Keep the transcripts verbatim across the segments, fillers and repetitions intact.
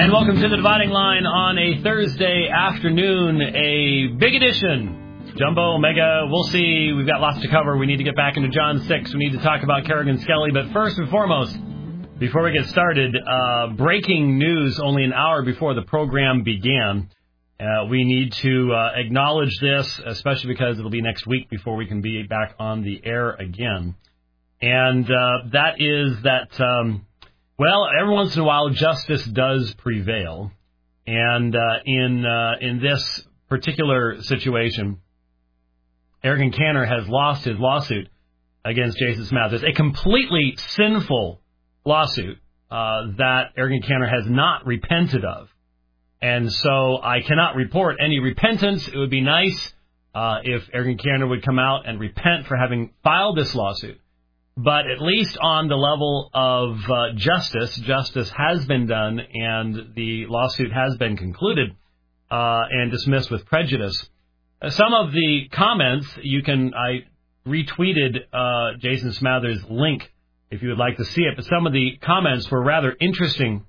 And welcome to the Dividing Line on a Thursday afternoon, a big edition. Jumbo, Mega, we'll see. We've got lots to cover. We need to get back into John six. We need to talk about Kerrigan Skelly. But first and foremost, before we get started, uh, breaking news only an hour before the program began. Uh, we need to uh, acknowledge this, especially because it'll be next week before we can be back on the air again. And uh, that is that... Um, Well, every once in a while, justice does prevail, and uh, in uh, in this particular situation, Eric Cantor has lost his lawsuit against Jason Smathers, a completely sinful lawsuit uh, that Eric Cantor has not repented of, and so I cannot report any repentance. It would be nice uh, if Eric Cantor would come out and repent for having filed this lawsuit. But at least on the level of uh, justice, justice has been done, and the lawsuit has been concluded uh, and dismissed with prejudice. Uh, some of the comments, you can, I retweeted uh, Jason Smathers' link if you would like to see it, but some of the comments were rather interesting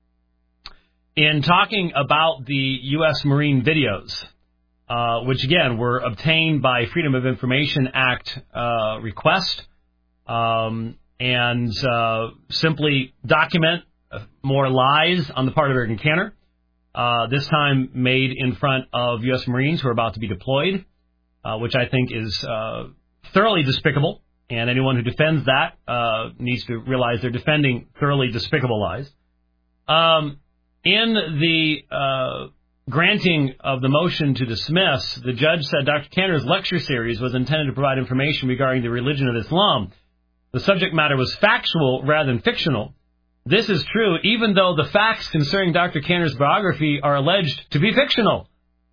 in talking about the U S Marine videos, uh, which, again, were obtained by Freedom of Information Act uh, request. Um, and uh, simply document more lies on the part of Eric Cantor, uh, this time made in front of U S Marines who are about to be deployed, uh, which I think is uh, thoroughly despicable, and anyone who defends that uh, needs to realize they're defending thoroughly despicable lies. Um, in the uh, granting of the motion to dismiss, the judge said Doctor Cantor's lecture series was intended to provide information regarding the religion of Islam. The subject matter was factual rather than fictional. This is true, even though the facts concerning Doctor Cantor's biography are alleged to be fictional.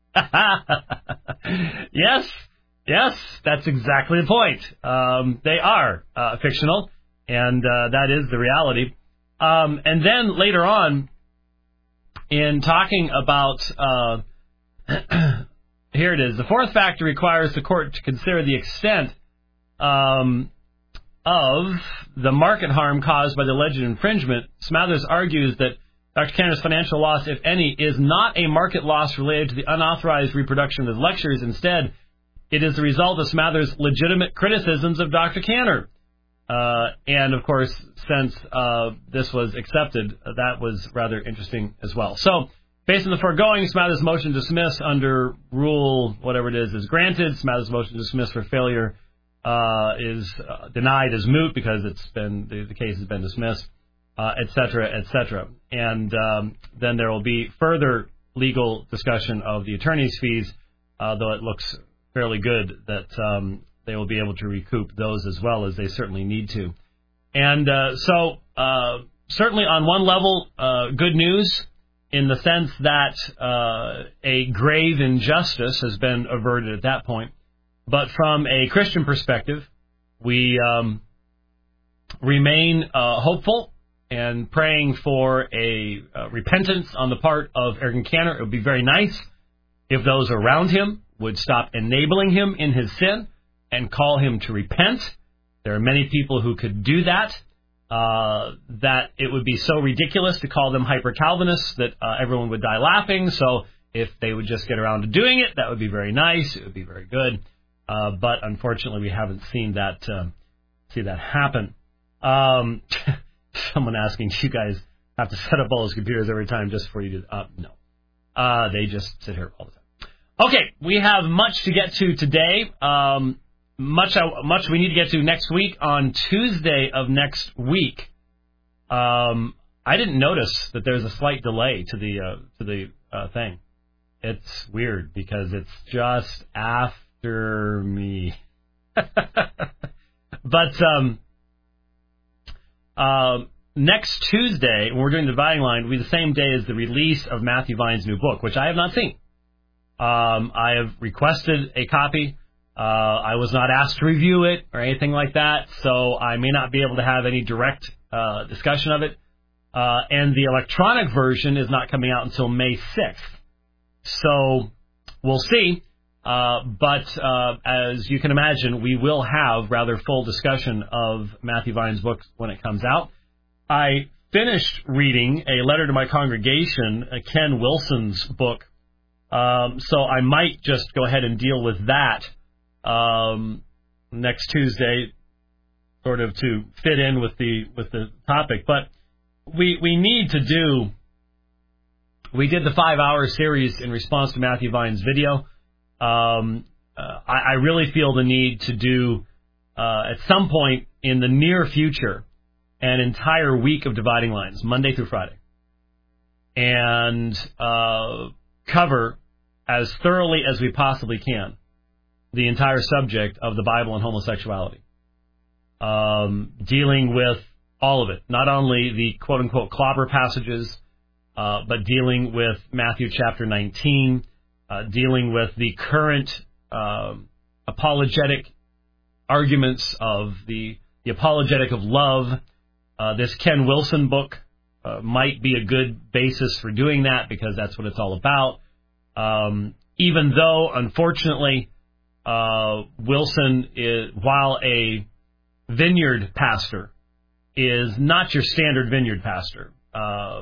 Yes, yes, that's exactly the point. Um, they are uh, fictional, and uh, that is the reality. Um, and then later on, in talking about, uh, here it is, the fourth factor requires the court to consider the extent um, of the market harm caused by the alleged infringement. Smathers argues that Doctor Cantor's financial loss, if any, is not a market loss related to the unauthorized reproduction of his lectures. Instead, it is the result of Smathers' legitimate criticisms of Doctor Cantor. Uh, and, of course, since uh, this was accepted, uh, that was rather interesting as well. So, based on the foregoing, Smathers' motion to dismiss under rule, whatever it is, is granted. Smathers' motion to dismiss for failure Uh, is uh, denied as moot because it's been the, the case has been dismissed, uh, et cetera, et cetera. And um, then there will be further legal discussion of the attorney's fees, uh, though it looks fairly good that um, they will be able to recoup those as well, as they certainly need to. And uh, so uh, certainly on one level, uh, good news in the sense that uh, a grave injustice has been averted at that point. But from a Christian perspective, we um, remain uh, hopeful and praying for a uh, repentance on the part of Eric Cantor. It would be very nice if those around him would stop enabling him in his sin and call him to repent. There are many people who could do that, uh, that it would be so ridiculous to call them hyper-Calvinists that uh, everyone would die laughing. So if they would just get around to doing it, that would be very nice. It would be very good. Uh, but unfortunately, we haven't seen that uh, see that happen. Um, someone asking, do you guys have to set up all those computers every time just for you to? Uh, no, uh, they just sit here all the time. Okay, we have much to get to today. Um, much much we need to get to next week on Tuesday of next week. Um, I didn't notice that there's a slight delay to the uh, to the uh, thing. It's weird because it's just after. After me. But um, uh, next Tuesday, when we're doing the Dividing Line, will be the same day as the release of Matthew Vine's new book, which I have not seen. Um, I have requested a copy. Uh, I was not asked to review it or anything like that, so I may not be able to have any direct uh, discussion of it. Uh, and the electronic version is not coming out until May sixth. So we'll see. Uh, but uh, as you can imagine, we will have rather full discussion of Matthew Vine's book when it comes out. I finished reading A Letter to My Congregation, uh, Ken Wilson's book, um, so I might just go ahead and deal with that um, next Tuesday, sort of to fit in with the with the topic. But we we need to do. We did the five-hour series in response to Matthew Vine's video. Um, uh, I, I really feel the need to do uh, at some point in the near future an entire week of dividing lines, Monday through Friday, and uh, cover as thoroughly as we possibly can the entire subject of the Bible and homosexuality, um, dealing with all of it, not only the quote-unquote clobber passages, uh, but dealing with Matthew chapter nineteen, uh, dealing with the current uh, apologetic arguments of the, the apologetic of love. Uh, this Ken Wilson book uh, might be a good basis for doing that because that's what it's all about. Um, even though, unfortunately, uh, Wilson, is, while a vineyard pastor, is not your standard vineyard pastor. Uh,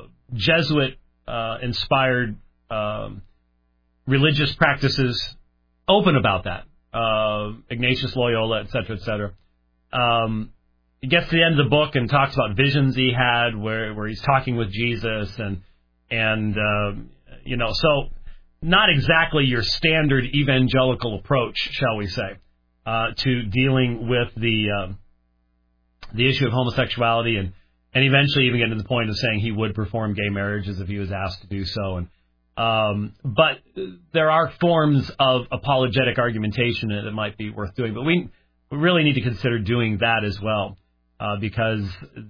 Jesuit-inspired uh, um, religious practices, open about that. Uh, Ignatius Loyola, et cetera, et cetera. Um, he gets to the end of the book and talks about visions he had where, where he's talking with Jesus and, and uh, you know, so not exactly your standard evangelical approach, shall we say, uh, to dealing with the uh, the issue of homosexuality and, and eventually even getting to the point of saying he would perform gay marriages if he was asked to do so. And um, but there are forms of apologetic argumentation that might be worth doing. But we really need to consider doing that as well. Uh, because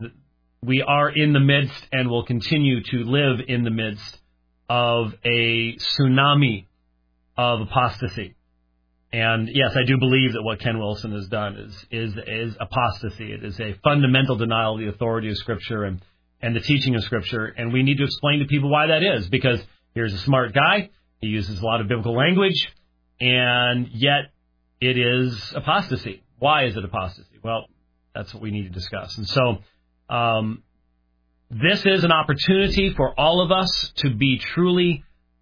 we are in the midst and will continue to live in the midst of a tsunami of apostasy. And yes, I do believe that what Ken Wilson has done is is is apostasy. It is a fundamental denial of the authority of Scripture and, and the teaching of Scripture. And we need to explain to people why that is. Because here's a smart guy. He uses a lot of biblical language. And yet it is apostasy. Why is it apostasy? Well, that's what we need to discuss. And so um, this is an opportunity for all of us to be truly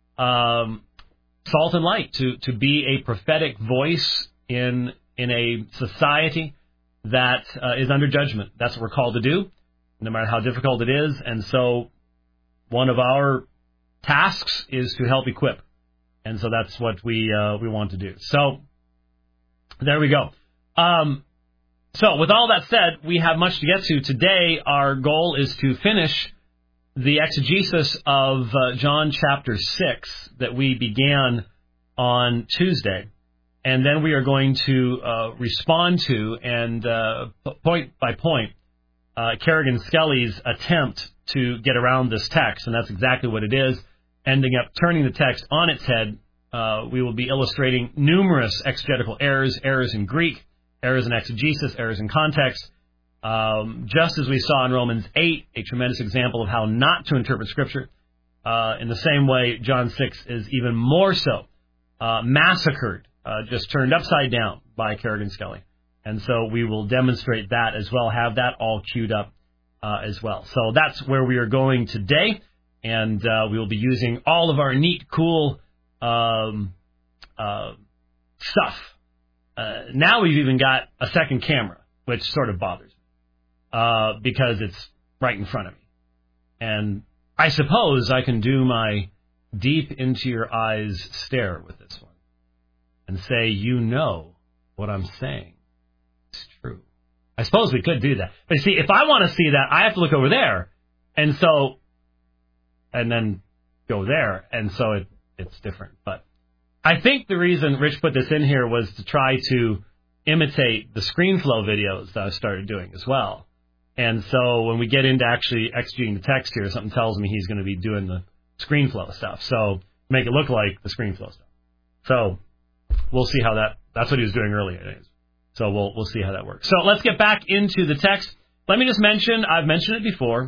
um, salt and light, to, to be a prophetic voice in in a society that uh, is under judgment. That's what we're called to do, no matter how difficult it is. And so one of our tasks is to help equip. And so that's what we uh, we want to do. So there we go. Um, So, with all that said, we have much to get to. Today, our goal is to finish the exegesis of uh, John chapter six that we began on Tuesday. And then we are going to uh, respond to, and uh, point by point, uh, Kerrigan Skelly's attempt to get around this text. And that's exactly what it is. Ending up turning the text on its head, uh, we will be illustrating numerous exegetical errors, errors in Greek, errors in exegesis, errors in context, um, just as we saw in Romans eight, a tremendous example of how not to interpret Scripture. Uh, in the same way, John six is even more so uh, massacred, uh, just turned upside down by Kerrigan Skelly. And so we will demonstrate that as well, have that all queued up uh, as well. So that's where we are going today, and uh, we will be using all of our neat, cool um, uh, stuff. Uh, now we've even got a second camera, which sort of bothers me, uh, because it's right in front of me. And I suppose I can do my deep into your eyes stare with this one and say, you know what I'm saying. It's true. I suppose we could do that. But you see, if I want to see that, I have to look over there. And so, and then go there. And so it, it's different. But I think the reason Rich put this in here was to try to imitate the ScreenFlow videos that I started doing as well. And so when we get into actually exegeting the text here, something tells me he's going to be doing the ScreenFlow stuff. So make it look like the ScreenFlow stuff. So we'll see how that, that's what he was doing earlier. Anyways. So we'll, we'll see how that works. So let's get back into the text. Let me just mention, I've mentioned it before,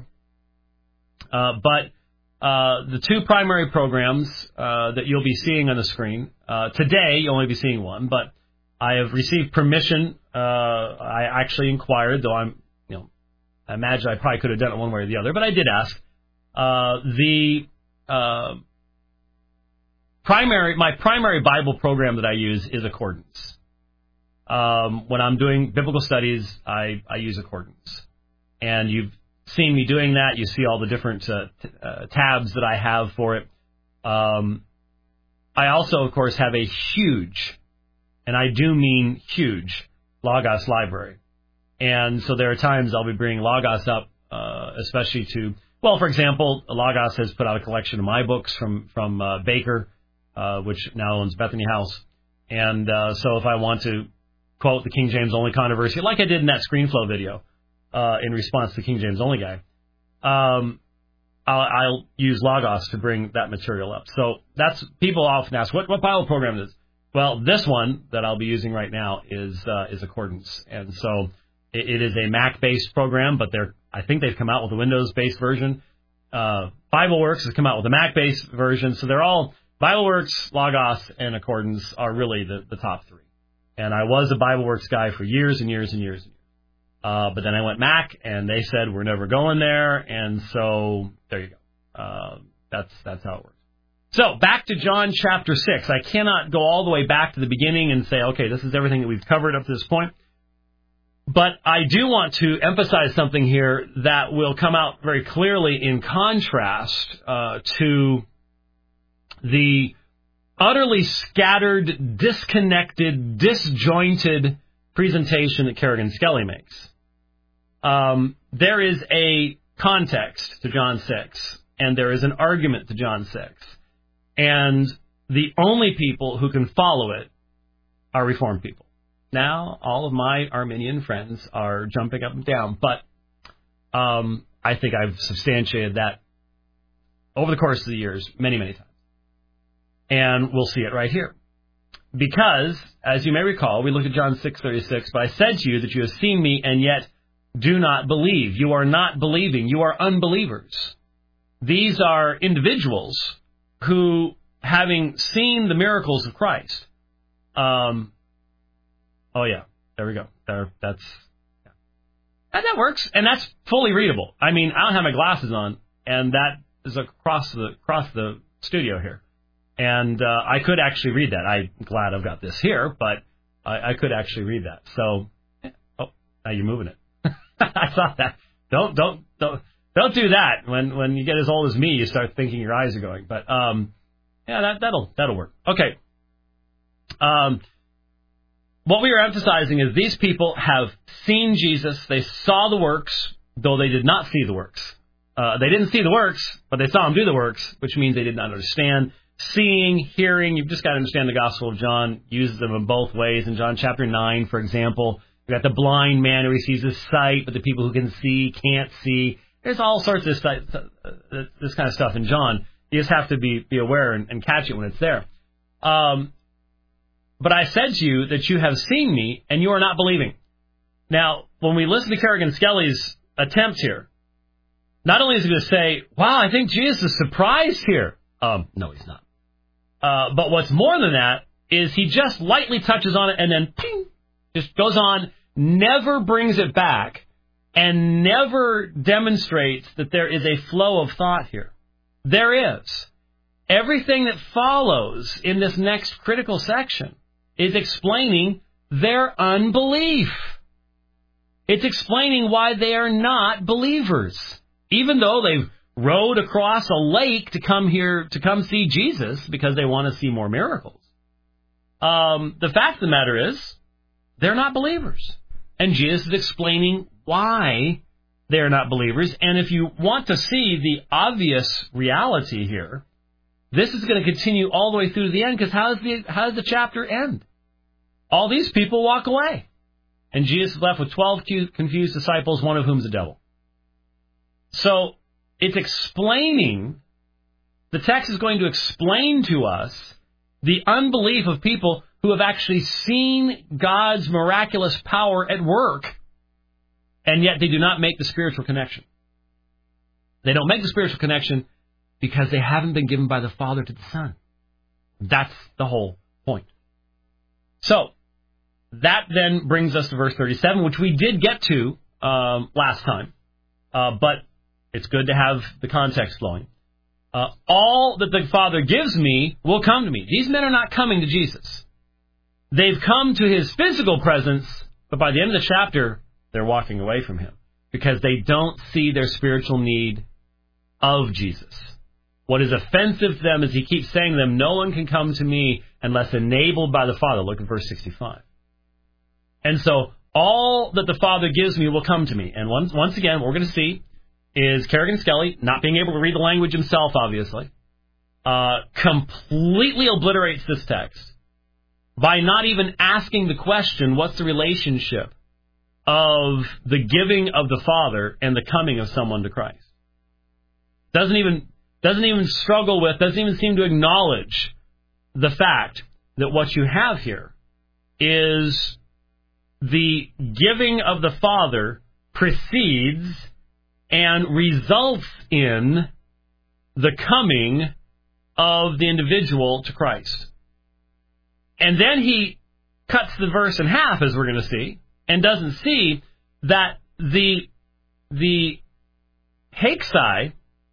uh, but Uh, the two primary programs uh, that you'll be seeing on the screen. Uh, today, you'll only be seeing one, but I have received permission. Uh, I actually inquired, though I'm, you know, I imagine I probably could have done it one way or the other, but I did ask. Uh, the uh, primary, my primary Bible program that I use is Accordance. Um, when I'm doing biblical studies, I, I use Accordance. And you've seen me doing that. You see all the different uh, t- uh, tabs that I have for it. Um, I also, of course, have a huge, and I do mean huge, Logos library. And so there are times I'll be bringing Logos up, uh, especially to, well, for example, Logos has put out a collection of my books from, from uh, Baker, uh, which now owns Bethany House. And uh, so if I want to quote the King James Only controversy, like I did in that ScreenFlow video uh, in response to the King James Only guy, um, I'll, I'll use Logos to bring that material up. So that's, people often ask, what, what Bible program is this? Well, this one that I'll be using right now is uh, is Accordance. And so it, it is a Mac-based program, but they're, I think they've come out with a Windows-based version. Uh, BibleWorks has come out with a Mac-based version. So they're all, BibleWorks, Logos, and Accordance are really the, the top three. And I was a BibleWorks guy for years and years and years and years. Uh, but then I went Mac, and they said we're never going there. And so there you go. Uh, that's that's how it works. So back to John chapter six. I cannot go all the way back to the beginning and say, okay, this is everything that we've covered up to this point. But I do want to emphasize something here that will come out very clearly in contrast uh, to the utterly scattered, disconnected, disjointed presentation that Kerrigan Skelly makes. Um, there is a context to John six, and there is an argument to John six. And the only people who can follow it are Reformed people. Now, all of my Arminian friends are jumping up and down, but um, I think I've substantiated that over the course of the years many, many times. And we'll see it right here. Because, as you may recall, we looked at John six thirty-six, but I said to you that you have seen me and yet do not believe. You are not believing. You are unbelievers. These are individuals who, having seen the miracles of Christ, um, oh yeah, there we go. There, that's yeah. and that works, and that's fully readable. I mean, I don't have my glasses on, and that is across the across the studio here, and uh, I could actually read that. I'm glad I've got this here, but I, I could actually read that. So, oh, now you're moving it. I thought that. Don't don't don't. Don't do that. When when you get as old as me, you start thinking your eyes are going. But um, yeah, that that'll that'll work. Okay. Um, what we are emphasizing is these people have seen Jesus. They saw the works, though they did not see the works. Uh, they didn't see the works, but they saw him do the works, which means they did not understand. Seeing, hearing, you've just got to understand the Gospel of John uses them in both ways. In John chapter nine, for example, you've got the blind man who receives his sight, but the people who can see can't see. There's all sorts of this, this kind of stuff in John. You just have to be, be aware and, and catch it when it's there. Um, but I said to you that you have seen me and you are not believing. Now, when we listen to Kerrigan Skelly's attempt here, not only is he going to say, wow, I think Jesus is surprised here. Um, no, he's not. Uh, but what's more than that is he just lightly touches on it and then ping, just goes on, never brings it back, and never demonstrates that there is a flow of thought here. There is. Everything that follows in this next critical section is explaining their unbelief. It's explaining why they are not believers. Even though they've rowed across a lake to come here, to come see Jesus because they want to see more miracles. Um, the fact of the matter is, they're not believers. And Jesus is explaining why they're not believers. And if you want to see the obvious reality here, this is going to continue all the way through to the end, because how does the how does the chapter end? All these people walk away. And Jesus is left with twelve confused disciples, one of whom is a devil. So it's explaining, the text is going to explain to us the unbelief of people who have actually seen God's miraculous power at work, and yet they do not make the spiritual connection. They don't make the spiritual connection because they haven't been given by the Father to the Son. That's the whole point. So, that then brings us to verse thirty-seven, which we did get to um, last time. Uh, but it's good to have the context flowing. Uh, all that the Father gives me will come to me. These men are not coming to Jesus. They've come to his physical presence, but by the end of the chapter, they're walking away from him because they don't see their spiritual need of Jesus. What is offensive to them is he keeps saying to them, no one can come to me unless enabled by the Father. Look at verse sixty-five. And so all that the Father gives me will come to me. And once, once again, what we're going to see is Kerrigan Skelly, not being able to read the language himself, obviously, uh, completely obliterates this text by not even asking the question, what's the relationship of the giving of the Father and the coming of someone to Christ? Doesn't even doesn't even struggle with, doesn't even seem to acknowledge the fact that what you have here is the giving of the Father precedes and results in the coming of the individual to Christ. And then he cuts the verse in half, as we're going to see, and doesn't see that the the hexai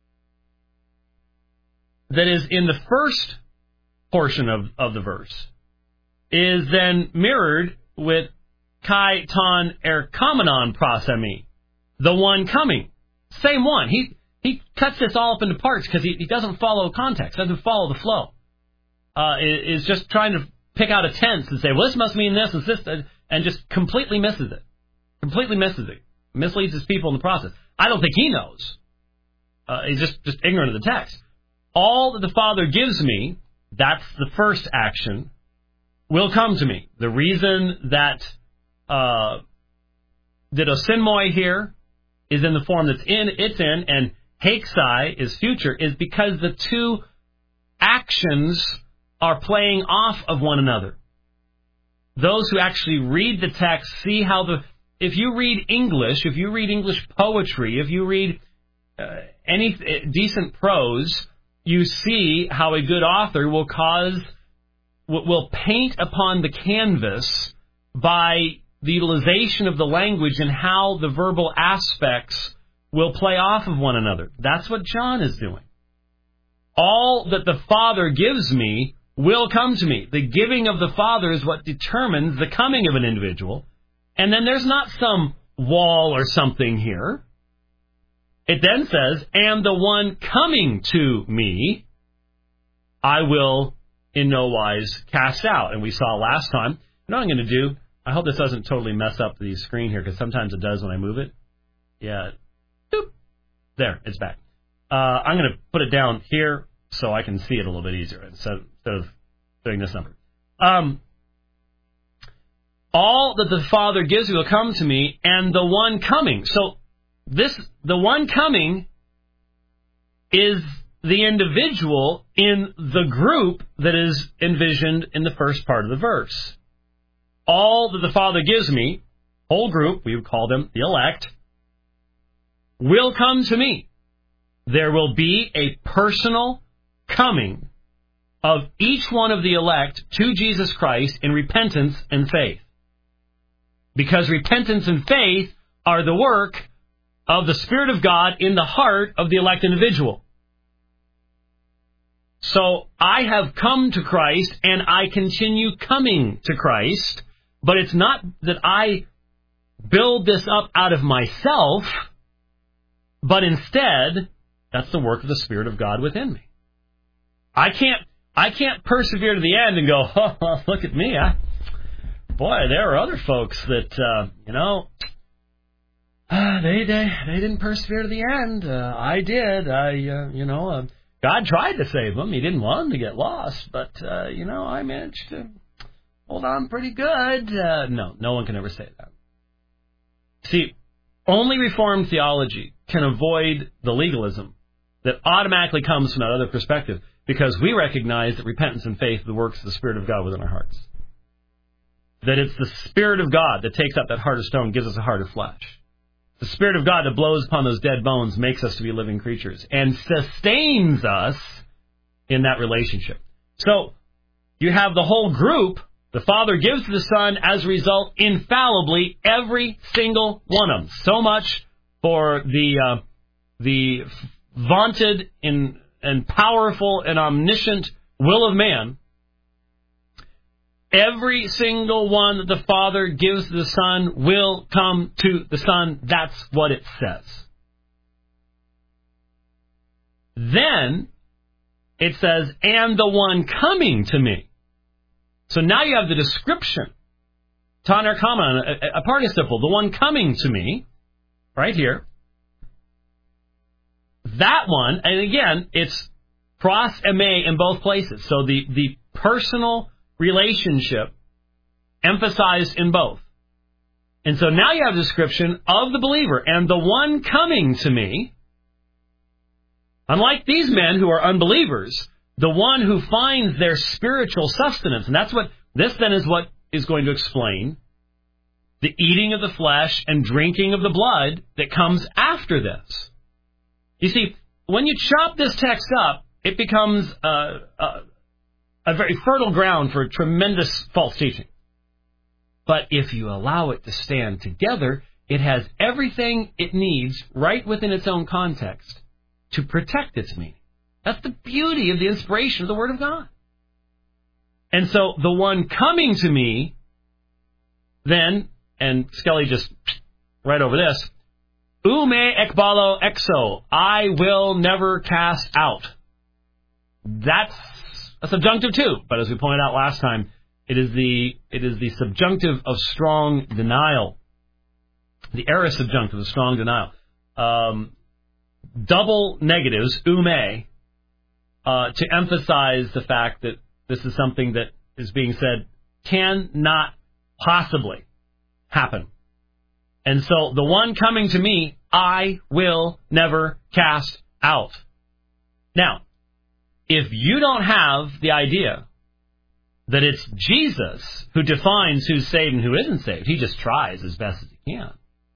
that is in the first portion of, of the verse is then mirrored with kai ton erkomenon prosemi, the one coming. Same one. He he cuts this all up into parts because he, he doesn't follow context, doesn't follow the flow. Uh, is just trying to pick out a tense and say, well, this must mean this and this, and just completely misses it. Completely misses it. Misleads his people in the process. I don't think he knows. Uh, he's just, just ignorant of the text. All that the Father gives me, that's the first action, will come to me. The reason that uh, that osinmoi here is in the form that's in, it's in, and hexai is future, is because the two actions are playing off of one another. Those who actually read the text see how the... If you read English, if you read English poetry, if you read uh, any decent prose, you see how a good author will cause... will paint upon the canvas by the utilization of the language and how the verbal aspects will play off of one another. That's what John is doing. All that the Father gives me will come to me. The giving of the Father is what determines the coming of an individual. And then there's not some wall or something here. It then says, and the one coming to me, I will in no wise cast out. And we saw last time, you know what I'm going to do? I hope this doesn't totally mess up the screen here, because sometimes it does when I move it. Yeah. Doop. There, it's back. Uh, I'm going to put it down here so I can see it a little bit easier instead of doing this number. Um, all that the Father gives will come to me, and the one coming. So this, the one coming is the individual in the group that is envisioned in the first part of the verse. All that the Father gives me, whole group, we would call them the elect, will come to me. There will be a personal coming of each one of the elect to Jesus Christ in repentance and faith. Because repentance and faith are the work of the Spirit of God in the heart of the elect individual. So I have come to Christ and I continue coming to Christ, but it's not that I build this up out of myself, but instead, that's the work of the Spirit of God within me. I can't I can't persevere to the end and go, oh, look at me. I, boy, there are other folks that, uh, you know, uh, they, they they didn't persevere to the end. Uh, I did. I, uh, you know, uh, God tried to save them. He didn't want them to get lost. But, uh, you know, I managed to hold on pretty good. Uh, no, no one can ever say that. See, only Reformed theology can avoid the legalism that automatically comes from that other perspective, because we recognize that repentance and faith are the works of the Spirit of God within our hearts. That it's the Spirit of God that takes up that heart of stone, gives us a heart of flesh. The Spirit of God that blows upon those dead bones makes us to be living creatures and sustains us in that relationship. So you have the whole group. The Father gives to the Son, as a result, infallibly, every single one of them. So much for the uh, the vaunted and, and powerful and omniscient will of man, every single one that the Father gives to the Son will come to the Son. That's what it says. Then it says, and the one coming to me. So now you have the description. Taner Kaman, a, a participle, the one coming to me, right here. That one, and again, it's pros eme in both places. So the, the personal relationship emphasized in both. And so now you have a description of the believer, and the one coming to me, unlike these men who are unbelievers, the one who finds their spiritual sustenance. And that's what, this then is what is going to explain the eating of the flesh and drinking of the blood that comes after this. You see, when you chop this text up, it becomes uh, uh, a very fertile ground for tremendous false teaching. But if you allow it to stand together, it has everything it needs right within its own context to protect its meaning. That's the beauty of the inspiration of the Word of God. And so the one coming to me, then, and Skelly just right over this, ume ekbalo exo, I will never cast out. That's a subjunctive too, but as we pointed out last time, it is the it is the subjunctive of strong denial. The aorist subjunctive of strong denial. Um, double negatives, ume, uh, to emphasize the fact that this is something that is being said cannot possibly happen. And so the one coming to me, I will never cast out. Now, if you don't have the idea that it's Jesus who defines who's saved and who isn't saved, he just tries as best as he can,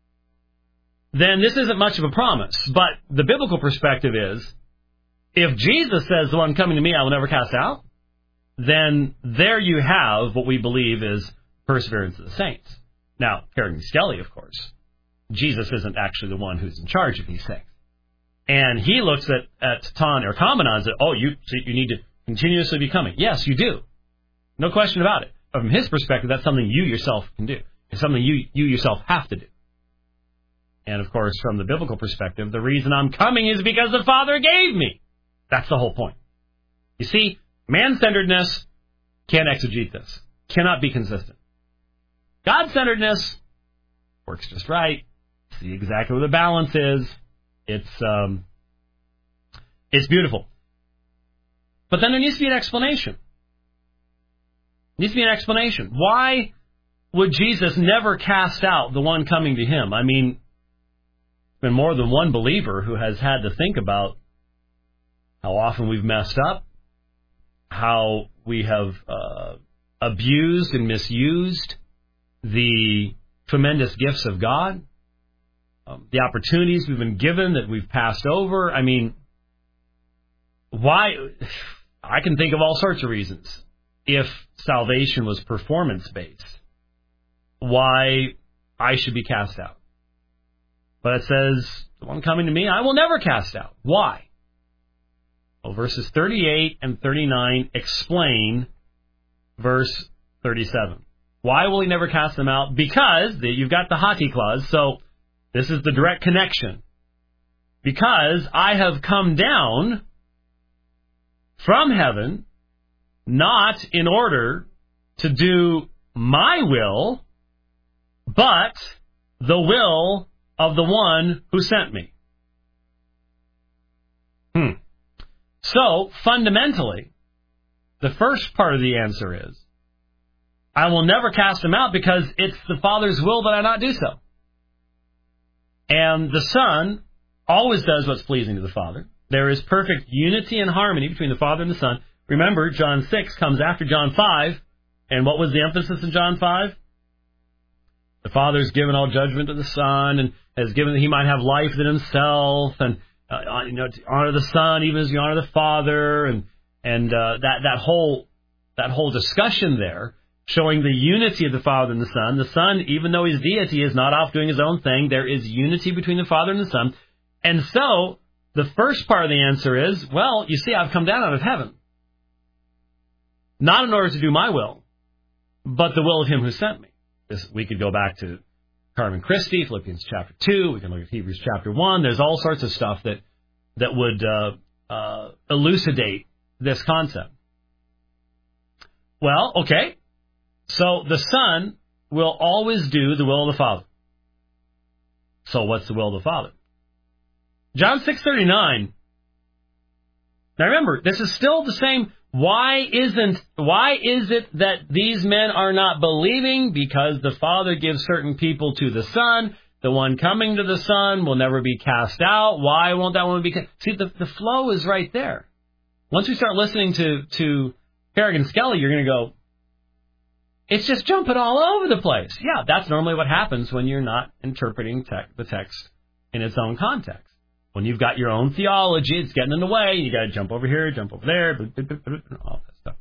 then this isn't much of a promise. But the biblical perspective is, if Jesus says, the one coming to me I will never cast out, then there you have what we believe is perseverance of the saints. Now, Carrigan Skelly, of course, Jesus isn't actually the one who's in charge of these things. And he looks at, at Tan or Kamenan and says, oh, you, you need to continuously be coming. Yes, you do. No question about it. But from his perspective, that's something you yourself can do. It's something you, you yourself have to do. And, of course, from the biblical perspective, the reason I'm coming is because the Father gave me. That's the whole point. You see, man-centeredness can't exegete this. Cannot be consistent. God-centeredness works just right. See exactly where the balance is. It's um, it's beautiful. But then there needs to be an explanation. There needs to be an explanation. Why would Jesus never cast out the one coming to him? I mean, there's been more than one believer who has had to think about how often we've messed up, how we have uh, abused and misused the tremendous gifts of God, um, the opportunities we've been given that we've passed over. I mean, why? I can think of all sorts of reasons. If salvation was performance-based, why I should be cast out. But it says, the one coming to me, I will never cast out. Why? Well, verses thirty-eight and thirty-nine explain verse thirty-seven. Why will he never cast them out? Because the, you've got the hati clause, so this is the direct connection. Because I have come down from heaven, not in order to do my will, but the will of the one who sent me. Hmm. So, fundamentally, the first part of the answer is, I will never cast them out because it's the Father's will that I not do so. And the Son always does what's pleasing to the Father. There is perfect unity and harmony between the Father and the Son. Remember, John six comes after John five. And what was the emphasis in John five? The Father's given all judgment to the Son and has given that he might have life in himself, and uh, you know, to honor the Son even as you honor the Father, and and uh, that that whole that whole discussion there showing the unity of the Father and the Son. The Son, even though he's deity, is not off doing his own thing. There is unity between the Father and the Son. And so, the first part of the answer is, well, you see, I've come down out of heaven. Not in order to do my will, but the will of him who sent me. This, we could go back to Carmen Christi, Philippians chapter two. We can look at Hebrews chapter one. There's all sorts of stuff that, that would uh, uh, elucidate this concept. Well, okay. So the Son will always do the will of the Father. So what's the will of the Father? John six thirty-nine. Now remember, this is still the same. Why isn't, why is it that these men are not believing? Because the Father gives certain people to the Son. The one coming to the Son will never be cast out. Why won't that one be cast? See, the, the flow is right there. Once we start listening to, to Harrigan Skelly, you're going to go, it's just jumping all over the place. Yeah, that's normally what happens when you're not interpreting te- the text in its own context. When you've got your own theology, it's getting in the way. You got to jump over here, jump over there, all that stuff.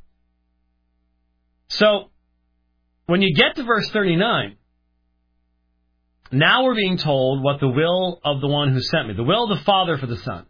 So, when you get to verse thirty-nine, now we're being told what the will of the one who sent me, the will of the Father for the Son.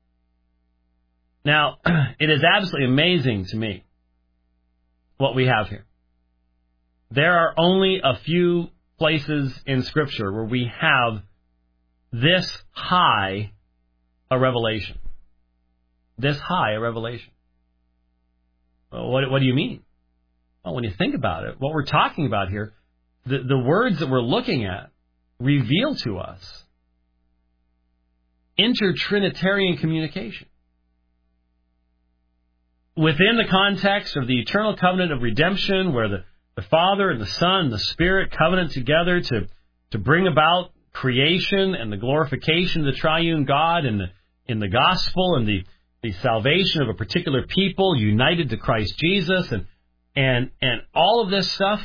Now, it is absolutely amazing to me what we have here. There are only a few places in Scripture where we have this high a revelation. This high a revelation. Well, what, what do you mean? Well, when you think about it, what we're talking about here, the, the words that we're looking at reveal to us intertrinitarian communication. Within the context of the eternal covenant of redemption, where the, the Father and the Son and the Spirit covenant together to, to bring about creation and the glorification of the triune God in the, in the gospel and the, the salvation of a particular people united to Christ Jesus and, and, and all of this stuff.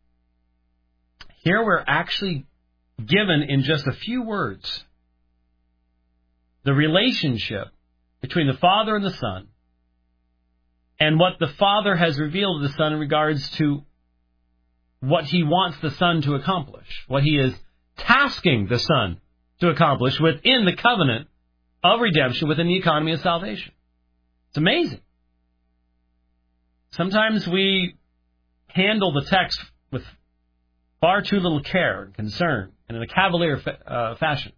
Here we're actually given in just a few words the relationship between the Father and the Son and what the Father has revealed to the Son in regards to what he wants the Son to accomplish, what he is tasking the Son to accomplish within the covenant of redemption, within the economy of salvation. It's amazing. Sometimes we handle the text with far too little care and concern and in a cavalier fa- uh, fashion.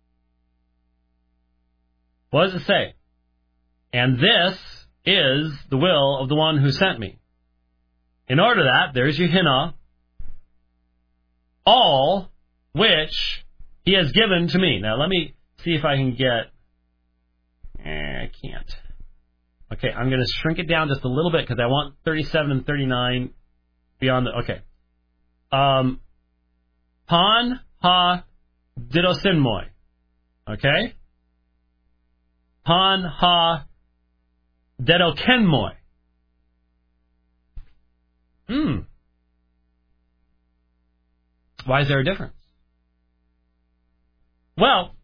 What does it say? And this is the will of the one who sent me. In order that, there's your hina, all which he has given to me. Now, let me see if I can get... Eh, I can't. Okay, I'm going to shrink it down just a little bit because I want thirty-seven and thirty-nine beyond the... Okay. Um, Pan ha didosinmoi. Okay? Pan ha dedokenmoi. Hmm. Why is there a difference? Well,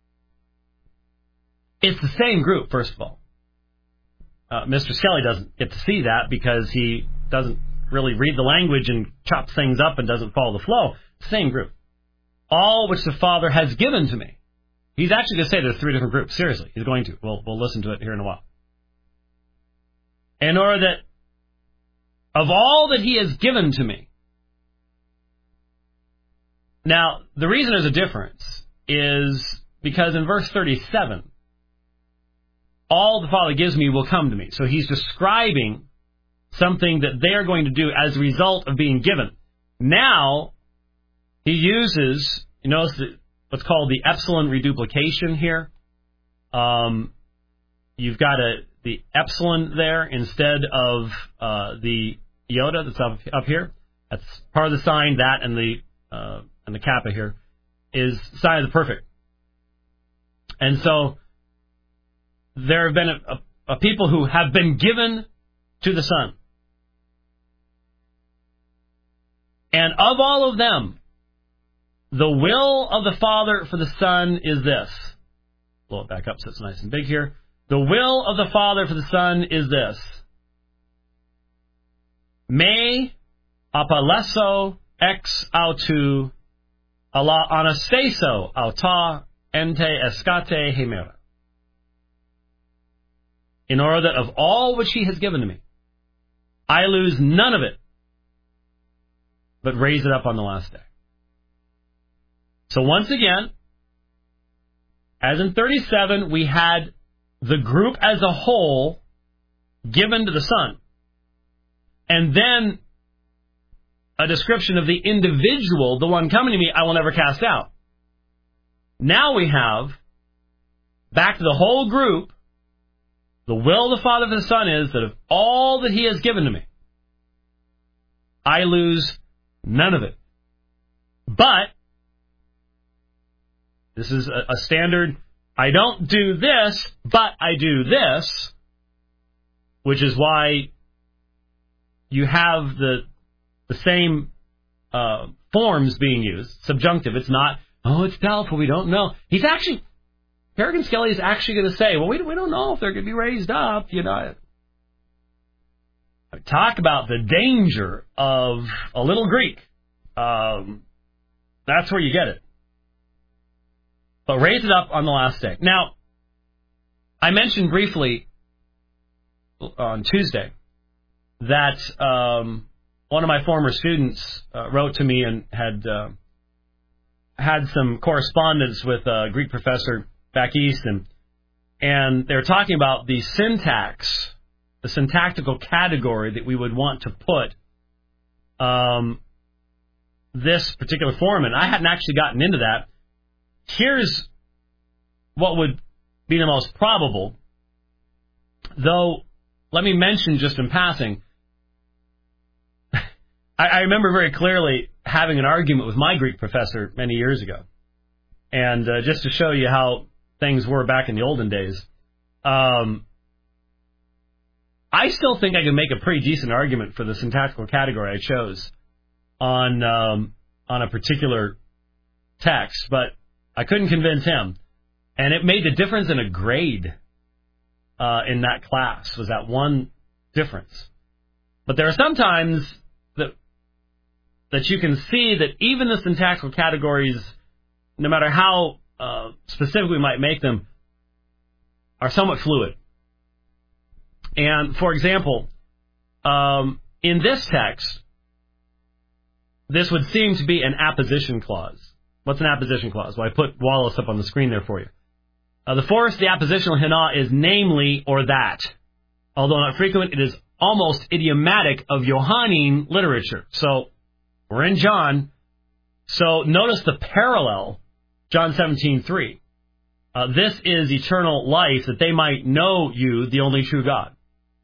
it's the same group, first of all. Uh, Mister Skelly doesn't get to see that because he doesn't really read the language and chops things up and doesn't follow the flow. Same group. All which the Father has given to me. He's actually going to say there's three different groups. Seriously, he's going to. We'll, we'll listen to it here in a while. In order that of all that he has given to me. Now, the reason there's a difference is because in verse thirty-seven, all the Father gives me will come to me. So he's describing something that they are going to do as a result of being given. Now, he uses, you notice the, what's called the epsilon reduplication here. Um, you've got a, the epsilon there instead of uh, the iota that's up, up here. That's part of the sign, that and the uh, and the kappa here is sign of the perfect. And so there have been a, a, a people who have been given to the Son. And of all of them, the will of the Father for the Son is this. Blow it back up so it's nice and big here. The will of the Father for the Son is this. Me apalesso ex autu ala anastaso auta ente escate hemera. In order that of all which he has given to me, I lose none of it, but raise it up on the last day. So once again, as in thirty-seven, we had the group as a whole given to the Son. And then a description of the individual, the one coming to me, I will never cast out. Now we have, back to the whole group, the will of the Father for the Son is that of all that he has given to me, I lose none of it. But, this is a, a standard, I don't do this, but I do this, which is why you have the the same uh, forms being used, subjunctive. It's not, oh, it's doubtful, we don't know. He's actually, Peregrine Skelly is actually going to say, well, we, we don't know if they're going to be raised up, you know. Talk about the danger of a little Greek. Um, that's where you get it. But raise it up on the last day. Now, I mentioned briefly on Tuesday that um, one of my former students uh, wrote to me and had uh, had some correspondence with a Greek professor back east, and and they were talking about the syntax, the syntactical category that we would want to put um, this particular form in. I hadn't actually gotten into that. Here's what would be the most probable, though. Let me mention just in passing, I, I remember very clearly having an argument with my Greek professor many years ago. And uh, just to show you how things were back in the olden days, um, I still think I can make a pretty decent argument for the syntactical category I chose on um, on a particular text, but I couldn't convince him. And it made the difference in a grade uh, in that class, was that one difference. But there are some times that that you can see that even the syntactical categories, no matter how uh, specific we might make them, are somewhat fluid. And, for example, um, in this text, this would seem to be an apposition clause. What's an apposition clause? Well, I put Wallace up on the screen there for you. Uh, the force, the appositional hina, is namely or that. Although not frequent, it is almost idiomatic of Johannine literature. So, we're in John. So, notice the parallel, John seventeen three. Uh, this is eternal life, that they might know you, the only true God.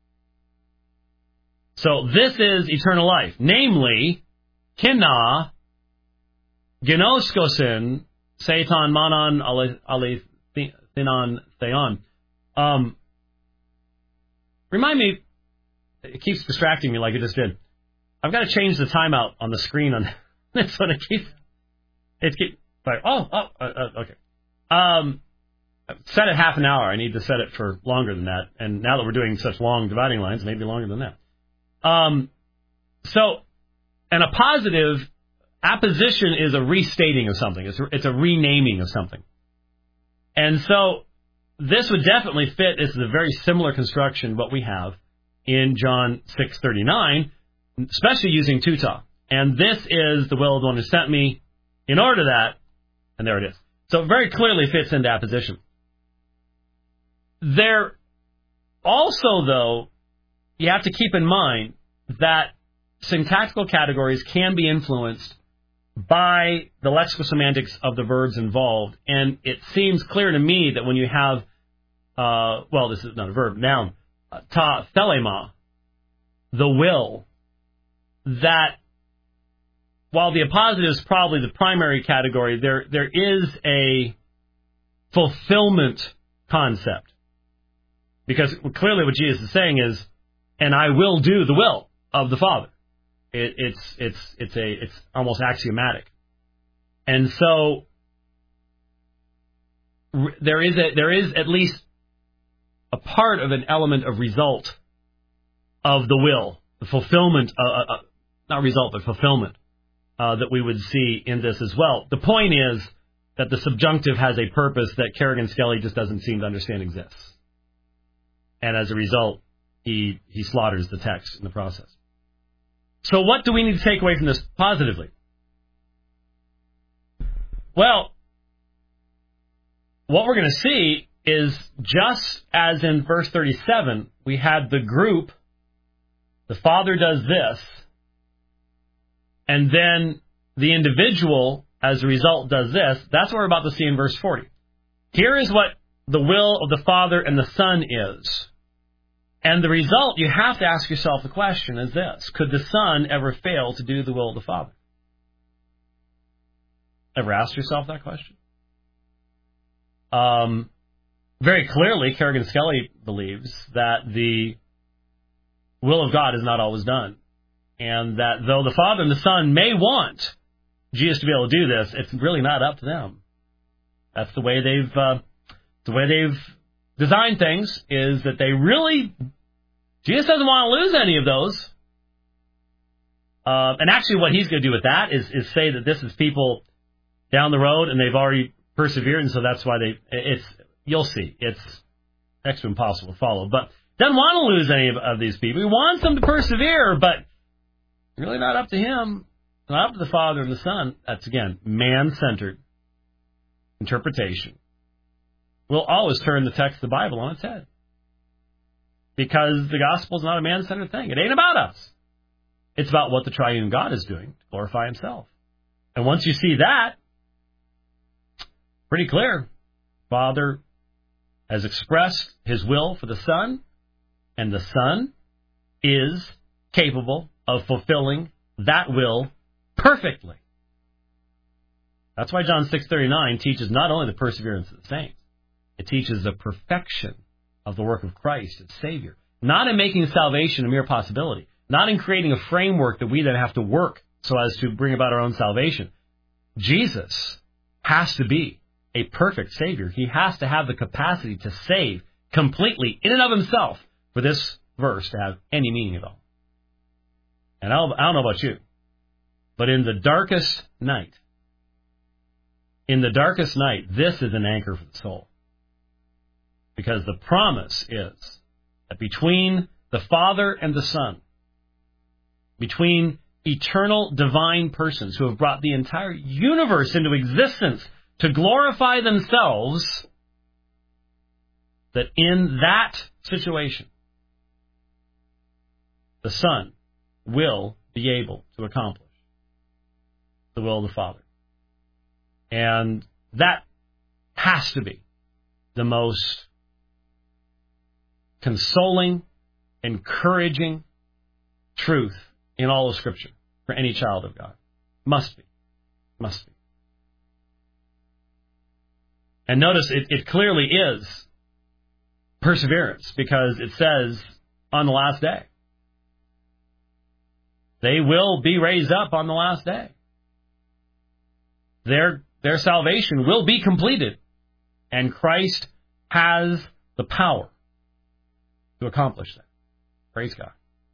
So, this is eternal life. Namely, hina, genoskosin, Satan manon ale thinon theon. Um, remind me, it keeps distracting me like it just did. I've got to change the timeout on the screen on this one. It keeps, it keeps, like, oh, oh, uh, uh, okay. Um, I've set it half an hour. I need to set it for longer than that. And now that we're doing such long dividing lines, maybe longer than that. Um, so, and a positive apposition is a restating of something. It's, it's a renaming of something. And so, this would definitely fit. This is a very similar construction what we have in John six thirty-nine, especially using tuta. And this is the will of the one who sent me in order that, and there it is. So it very clearly fits into apposition. There also, though, you have to keep in mind that syntactical categories can be influenced by the lexicosemantics of the verbs involved. And it seems clear to me that when you have, uh, well, this is not a verb, noun, uh, ta thelema, the will, that while the appositive is probably the primary category, there there is a fulfillment concept. Because clearly what Jesus is saying is, and I will do the will of the Father. It, it's it's it's a it's almost axiomatic, and so r- there is a there is at least a part of an element of result of the will, the fulfillment, uh, uh, not result, but fulfillment uh, that we would see in this as well. The point is that the subjunctive has a purpose that Kerrigan Skelly just doesn't seem to understand exists. And as a result, he, he slaughters the text in the process. So what do we need to take away from this positively? Well, what we're going to see is just as in verse thirty-seven, we had the group, the Father does this, and then the individual, as a result, does this. That's what we're about to see in verse forty. Here is what the will of the Father and the Son is. And the result, you have to ask yourself the question, is this. Could the Son ever fail to do the will of the Father? Ever asked yourself that question? Um, very clearly, Kerrigan Skelly believes that the will of God is not always done. And that though the Father and the Son may want Jesus to be able to do this, it's really not up to them. That's the way they've uh, the way they've designed things, is that they really, Jesus doesn't want to lose any of those. Uh, and actually what he's going to do with that is, is say that this is people down the road and they've already persevered, and so that's why they, it's, you'll see, it's next to impossible to follow. But doesn't want to lose any of, of these people. He wants them to persevere, but really not up to him, not up to the Father and the Son. That's, again, man-centered interpretation. We'll always turn the text of the Bible on its head. Because the gospel is not a man-centered thing. It ain't about us. It's about what the triune God is doing to glorify himself. And once you see that, pretty clear. Father has expressed his will for the Son, and the Son is capable of fulfilling that will perfectly. That's why John six thirty-nine teaches not only the perseverance of the saints, it teaches the perfection of the work of Christ as Savior. Not in making salvation a mere possibility. Not in creating a framework that we then have to work so as to bring about our own salvation. Jesus has to be a perfect Savior. He has to have the capacity to save completely in and of himself for this verse to have any meaning at all. And I don't, I don't know about you, but in the darkest night, in the darkest night, this is an anchor for the soul. Because the promise is that between the Father and the Son, between eternal divine persons who have brought the entire universe into existence to glorify themselves, that in that situation, the Son will be able to accomplish the will of the Father. And that has to be the most consoling, encouraging truth in all of Scripture for any child of God. Must be. Must be. And notice it, it clearly is perseverance, because it says on the last day. They will be raised up on the last day. Their, their salvation will be completed. And Christ has the power to accomplish that. Praise God.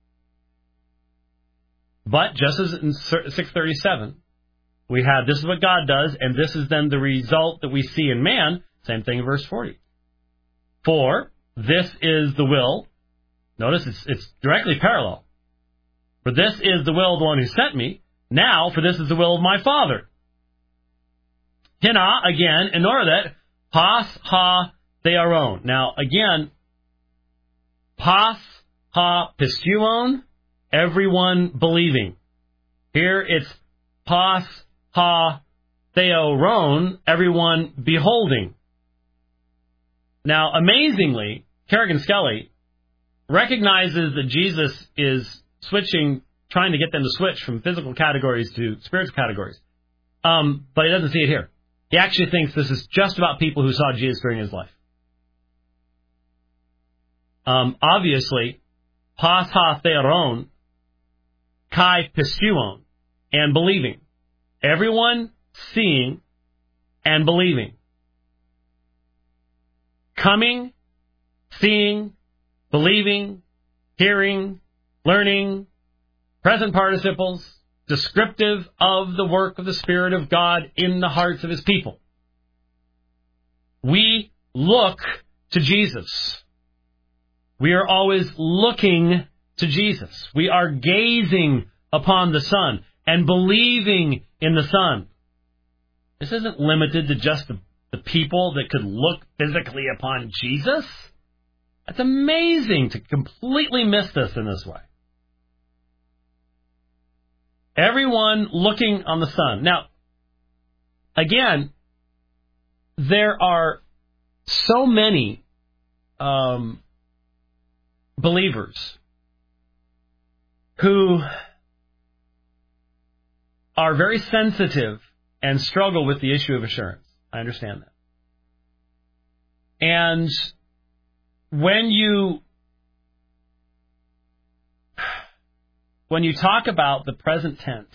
But just as in six thirty-seven, we have this is what God does, and this is then the result that we see in man. Same thing in verse forty. For this is the will. Notice it's, it's directly parallel. For this is the will of the one who sent me. Now, for this is the will of my Father. Hina, again, in order that pas ha thearon. Now, again, pas ha pistuon, everyone believing. Here it's pas ha theoron, everyone beholding. Now, amazingly, Kerrigan Skelly recognizes that Jesus is switching, trying to get them to switch from physical categories to spiritual categories. Um, but he doesn't see it here. He actually thinks this is just about people who saw Jesus during his life. Um, obviously, pas ha theoron, kai pistuon, and believing. Everyone seeing and believing. Coming, seeing, believing, hearing, learning, present participles, descriptive of the work of the Spirit of God in the hearts of his people. We look to Jesus. We are always looking to Jesus. We are gazing upon the Son and believing in the Son. This isn't limited to just the, the people that could look physically upon Jesus. That's amazing to completely miss this in this way. Everyone looking on the Son. Now, again, there are so many um, believers who are very sensitive and struggle with the issue of assurance. I understand that. And when you when you talk about the present tense,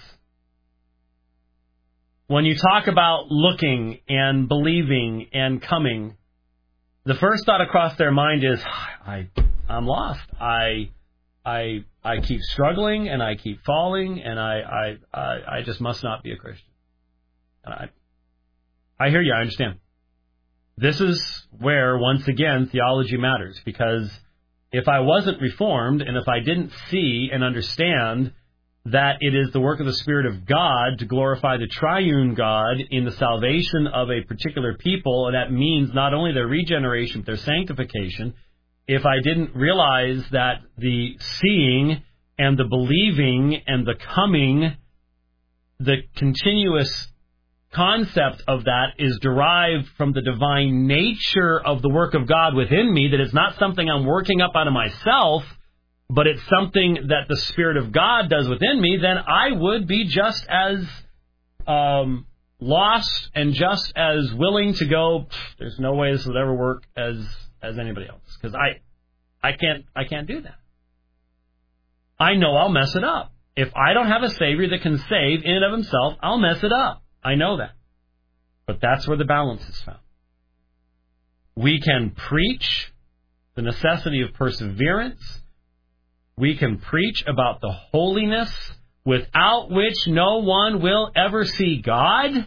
when you talk about looking and believing and coming, the first thought across their mind is, I, I'm lost. I, I, I keep struggling and I keep falling, and I, I, I, I just must not be a Christian. And I, I hear you. I understand. This is where, once again, theology matters, because if I wasn't reformed and if I didn't see and understand that it is the work of the Spirit of God to glorify the triune God in the salvation of a particular people, and that means not only their regeneration but their sanctification, if I didn't realize that the seeing and the believing and the coming, the continuous concept of that is derived from the divine nature of the work of God within me, that it's not something I'm working up out of myself, but it's something that the Spirit of God does within me, then I would be just as um, lost and just as willing to go, there's no way this will ever work as as anybody else, because I I can't I can't do that. I know I'll mess it up. If I don't have a Savior that can save in and of himself, I'll mess it up. I know that. But that's where the balance is found. We can preach the necessity of perseverance. We can preach about the holiness without which no one will ever see God,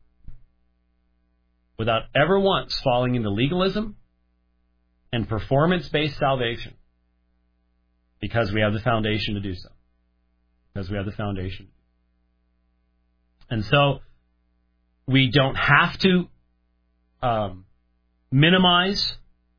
without ever once falling into legalism and performance-based salvation, because we have the foundation to do so. Because we have the foundation. And so, we don't have to um, minimize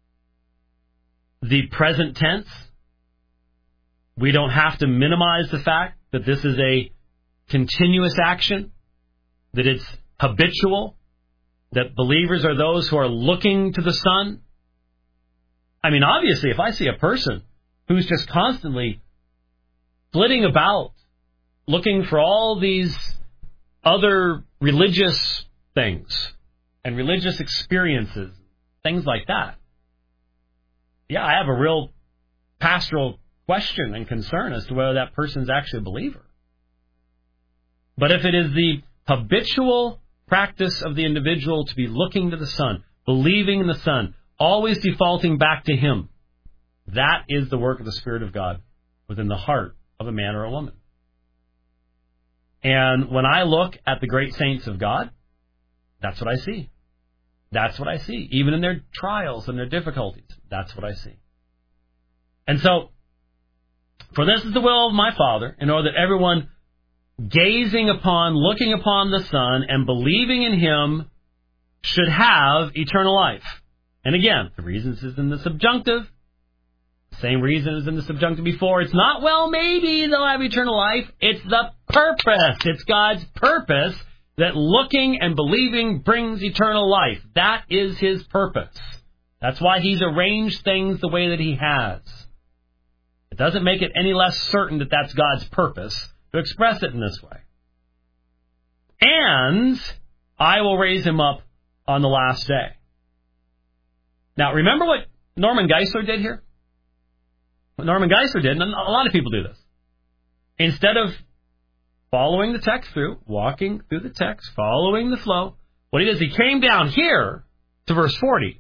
the present tense. We don't have to minimize the fact that this is a continuous action, that it's habitual, that believers are those who are looking to the Son. I mean, obviously, if I see a person who's just constantly flitting about, looking for all these other religious things and religious experiences, things like that, yeah, I have a real pastoral question and concern as to whether that person's actually a believer. But if it is the habitual practice of the individual to be looking to the Son, believing in the Son, always defaulting back to Him, that is the work of the Spirit of God within the heart of a man or a woman. And when I look at the great saints of God, that's what I see. That's what I see. Even in their trials and their difficulties, that's what I see. And so, for this is the will of my Father, in order that everyone gazing upon, looking upon the Son, and believing in Him should have eternal life. And again, the reasons is in the subjunctive. Same reason as in the subjunctive before. It's not, well, maybe they'll have eternal life. It's the purpose. It's God's purpose that looking and believing brings eternal life. That is His purpose. That's why He's arranged things the way that He has. It doesn't make it any less certain that that's God's purpose to express it in this way. And I will raise Him up on the last day. Now, remember what Norman Geisler did here? What Norman Geisler did, and a lot of people do this. Instead of following the text through, walking through the text, following the flow, what he does, he came down here to verse forty,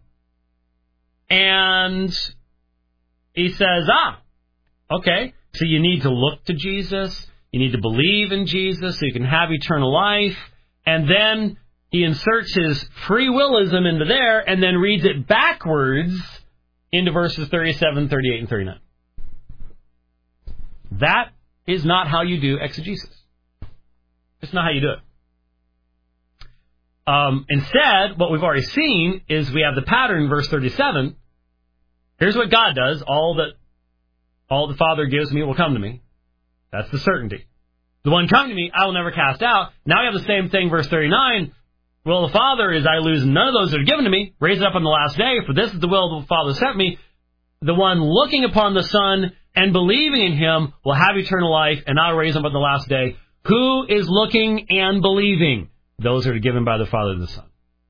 and he says, ah, okay, so you need to look to Jesus, You need to believe in Jesus so you can have eternal life. And then he inserts his free willism into there and then reads it backwards into verses thirty-seven, thirty-eight, and thirty-nine. That is not how you do exegesis. It's not how you do it. Um, instead, what we've already seen is we have the pattern in verse thirty-seven. Here's what God does. All that all the Father gives me will come to me. That's the certainty. The one come to me, I will never cast out. Now we have the same thing, verse thirty-nine. Well, the Father is I lose none of those that are given to me. Raise it up on the last day, for this is the will of the Father sent me. The one looking upon the Son and believing in him will have eternal life, and I'll raise him on the last day. Who is looking and believing? Those that are given by the Father and the Son.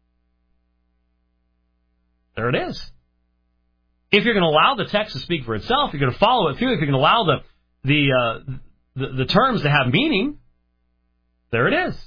There it is. If you're going to allow the text to speak for itself, you're going to follow it through, if you're going to allow the the, uh, the the terms to have meaning, there it is.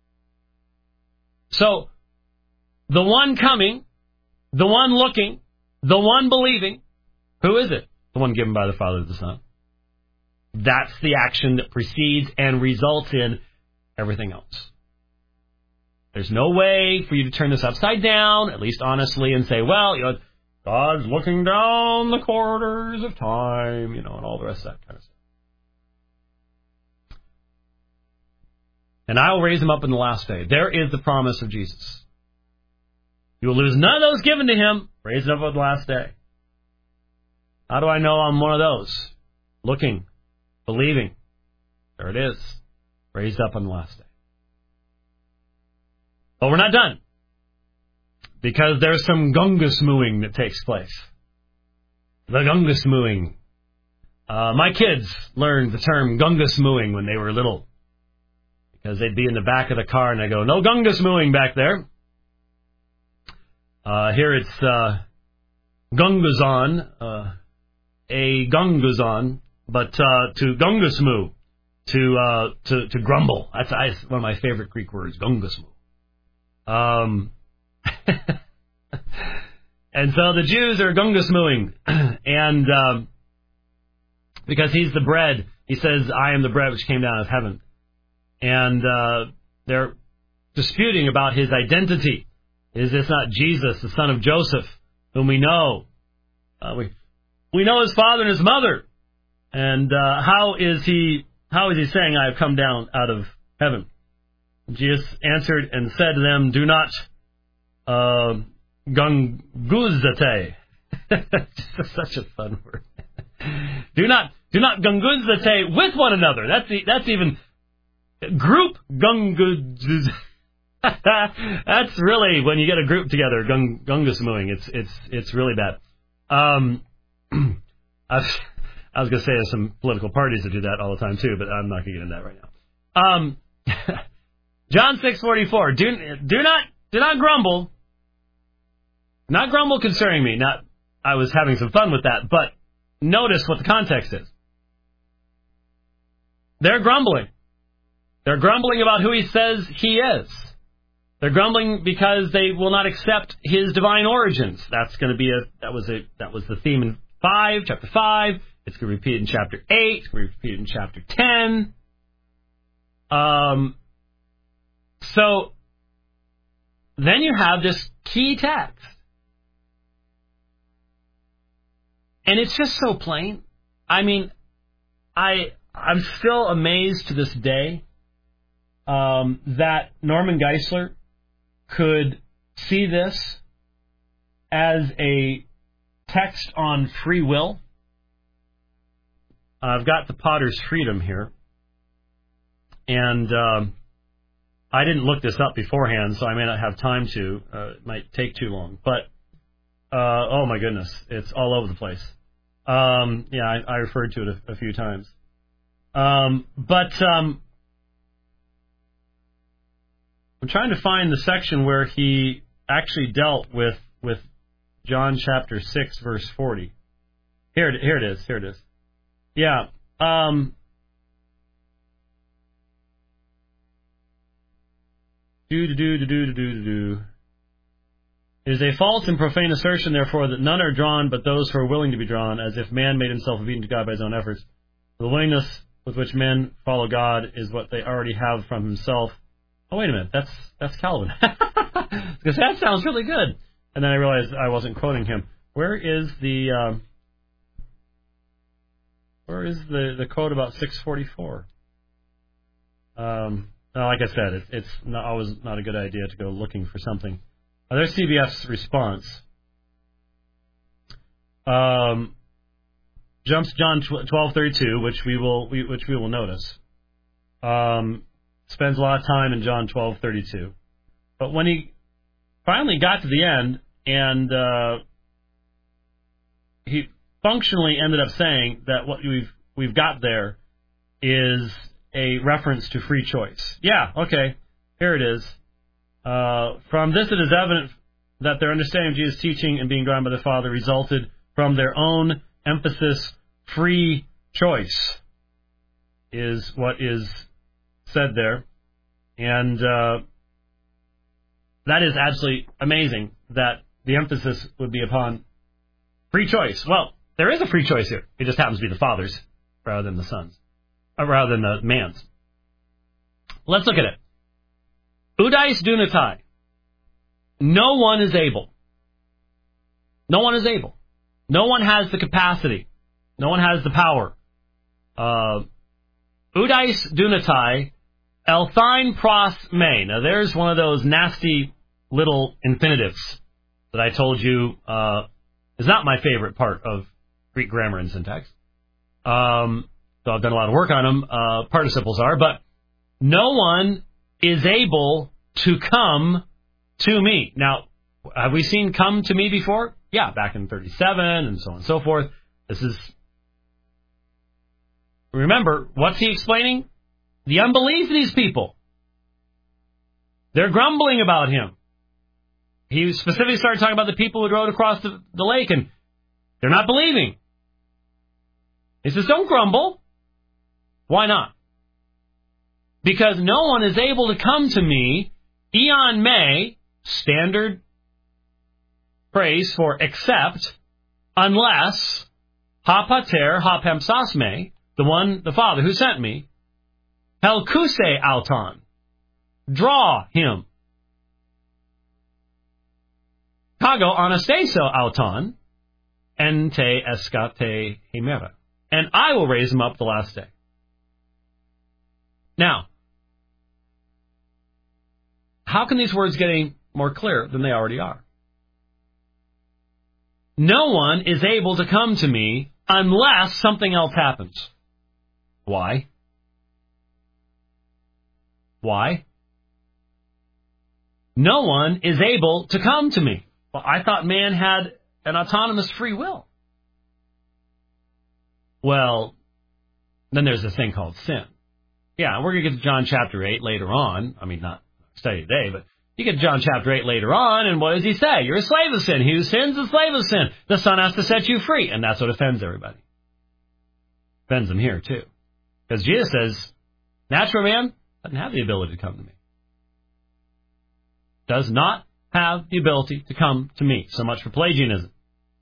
So, the one coming, the one looking, the one believing, who is it? The one given by the Father and the Son. That's the action that precedes and results in everything else. There's no way for you to turn this upside down, at least honestly, and say, well, you know, God's looking down the corridors of time, you know, and all the rest of that kind of stuff. And I will raise him up in the last day. There is the promise of Jesus. You will lose none of those given to him. Raise him up on the last day. How do I know I'm one of those? Looking, believing. There it is. Raised up on the last day. But we're not done. Because there's some gungus mooing that takes place. The gungus mooing. Uh, my kids learned the term gungus mooing when they were little. Because they'd be in the back of the car and they go, no gungus mooing back there. Uh, here it's uh, gunguzon, uh, a gunguzon, but uh, to gungus moo, to, uh, to to grumble. That's, that's one of my favorite Greek words, gungus moo. Um, and so the Jews are gungus mooing, and um, because he's the bread, he says, I am the bread which came down out of heaven. And uh, they're disputing about his identity. Is this not Jesus, the son of Joseph, whom we know? Uh, we we know his father and his mother. And uh, how is he? How is he saying, I have come down out of heaven? Jesus answered and said to them, do not uh, gunguzate. Such a fun word. do not do not gunguzate with one another. That's the, that's even. Group gungus. That's really when you get a group together, gung, gungus mooing. It's it's it's really bad. Um, I was, I was going to say there's some political parties that do that all the time too, but I'm not going to get into that right now. Um, John six forty-four. Do do not do not grumble. Not grumble concerning me. Not I was having some fun with that, but notice what the context is. They're grumbling. They're grumbling about who he says he is. They're grumbling because they will not accept his divine origins. That's going to be a that was a that was the theme in five, chapter five. It's going to repeat in chapter eight. It's going to repeat in chapter ten. Um. So then you have this key text, and it's just so plain. I mean, I I'm still amazed to this day. Um, that Norman Geisler could see this as a text on free will. I've got the Potter's Freedom here. And um, I didn't look this up beforehand, so I may not have time to. Uh, it might take too long. But, uh, oh my goodness, it's all over the place. Um, yeah, I, I referred to it a, a few times. Um, but... Um, I'm trying to find the section where he actually dealt with with John chapter six, verse forty. Here it, here it is. Here it is. Yeah. Um, do do do do do do do. It is a false and profane assertion, therefore, that none are drawn but those who are willing to be drawn, as if man made himself obedient to God by his own efforts. The willingness with which men follow God is what they already have from himself. Oh, wait a minute, that's that's Calvin. Because that sounds really good. And then I realized I wasn't quoting him. Where is the um, where is the, the quote about six forty-four? Um, no, like I said, it, it's not, always not a good idea to go looking for something. Uh, there's C B F's response. Um, jumps John twelve thirty-two, which we will we, which we will notice. Um, spends a lot of time in John twelve thirty-two, but when he finally got to the end and uh, he functionally ended up saying that what we've we've got there is a reference to free choice. Yeah, okay, here it is. Uh, from this it is evident that their understanding of Jesus' teaching and being drawn by the Father resulted from their own emphasis, free choice, is what is said there. And uh, that is absolutely amazing that the emphasis would be upon free choice. Well, there is a free choice here. It just happens to be the Father's rather than the Son's, or rather than the man's. Let's look at it. Udais dunatai. No one is able. No one is able. No one has the capacity. No one has the power. Uh, Udais dunatai, elthine pros me. Now there's one of those nasty little infinitives that I told you uh, is not my favorite part of Greek grammar and syntax. Um, so I've done a lot of work on them. Uh, participles are, but no one is able to come to me. Now, have we seen come to me before? Yeah, back in thirty-seven and so on and so forth. This is, remember, what's he explaining? The unbelief of these people. They're grumbling about him. He specifically started talking about the people who rode across the, the lake, and they're not believing. He says, don't grumble. Why not? Because no one is able to come to me, eon me, standard phrase for except, unless, ha pater, ha pempsasme, the one, the Father who sent me, helkuse auton, draw him. Kago anastaso auton, ente escate hemera. And I will raise him up the last day. Now, how can these words get any more clear than they already are? No one is able to come to me unless something else happens. Why? Why? No one is able to come to me. Well, I thought man had an autonomous free will. Well, then there's this thing called sin. Yeah, we're going to get to John chapter eight later on. I mean, not study today, but you get to John chapter eight later on, and what does he say? You're a slave of sin. He who sins is a slave of sin. The Son has to set you free, and that's what offends everybody. Offends them here, too. Because Jesus says, natural man doesn't have the ability to come to me. Does not have the ability to come to me. So much for Pelagianism.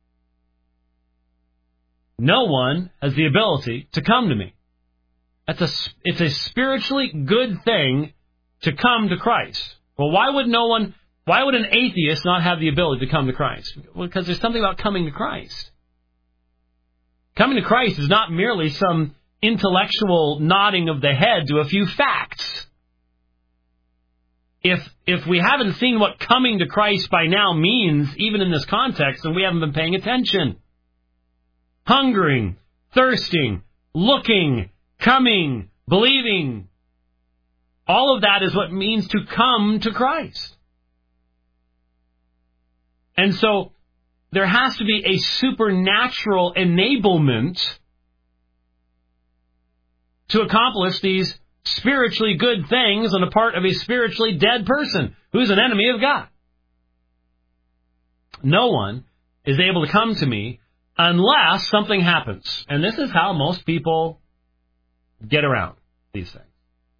No one has the ability to come to me. That's a, it's a spiritually good thing to come to Christ. Well, why would no one, why would an atheist not have the ability to come to Christ? Well, because there's something about coming to Christ. Coming to Christ is not merely some intellectual nodding of the head to a few facts. If if we haven't seen what coming to Christ by now means, even in this context, then we haven't been paying attention. Hungering, thirsting, looking, coming, believing. All of that is what it means to come to Christ. And so there has to be a supernatural enablement to accomplish these spiritually good things on the part of a spiritually dead person who's an enemy of God. No one is able to come to me unless something happens. And this is how most people get around these things.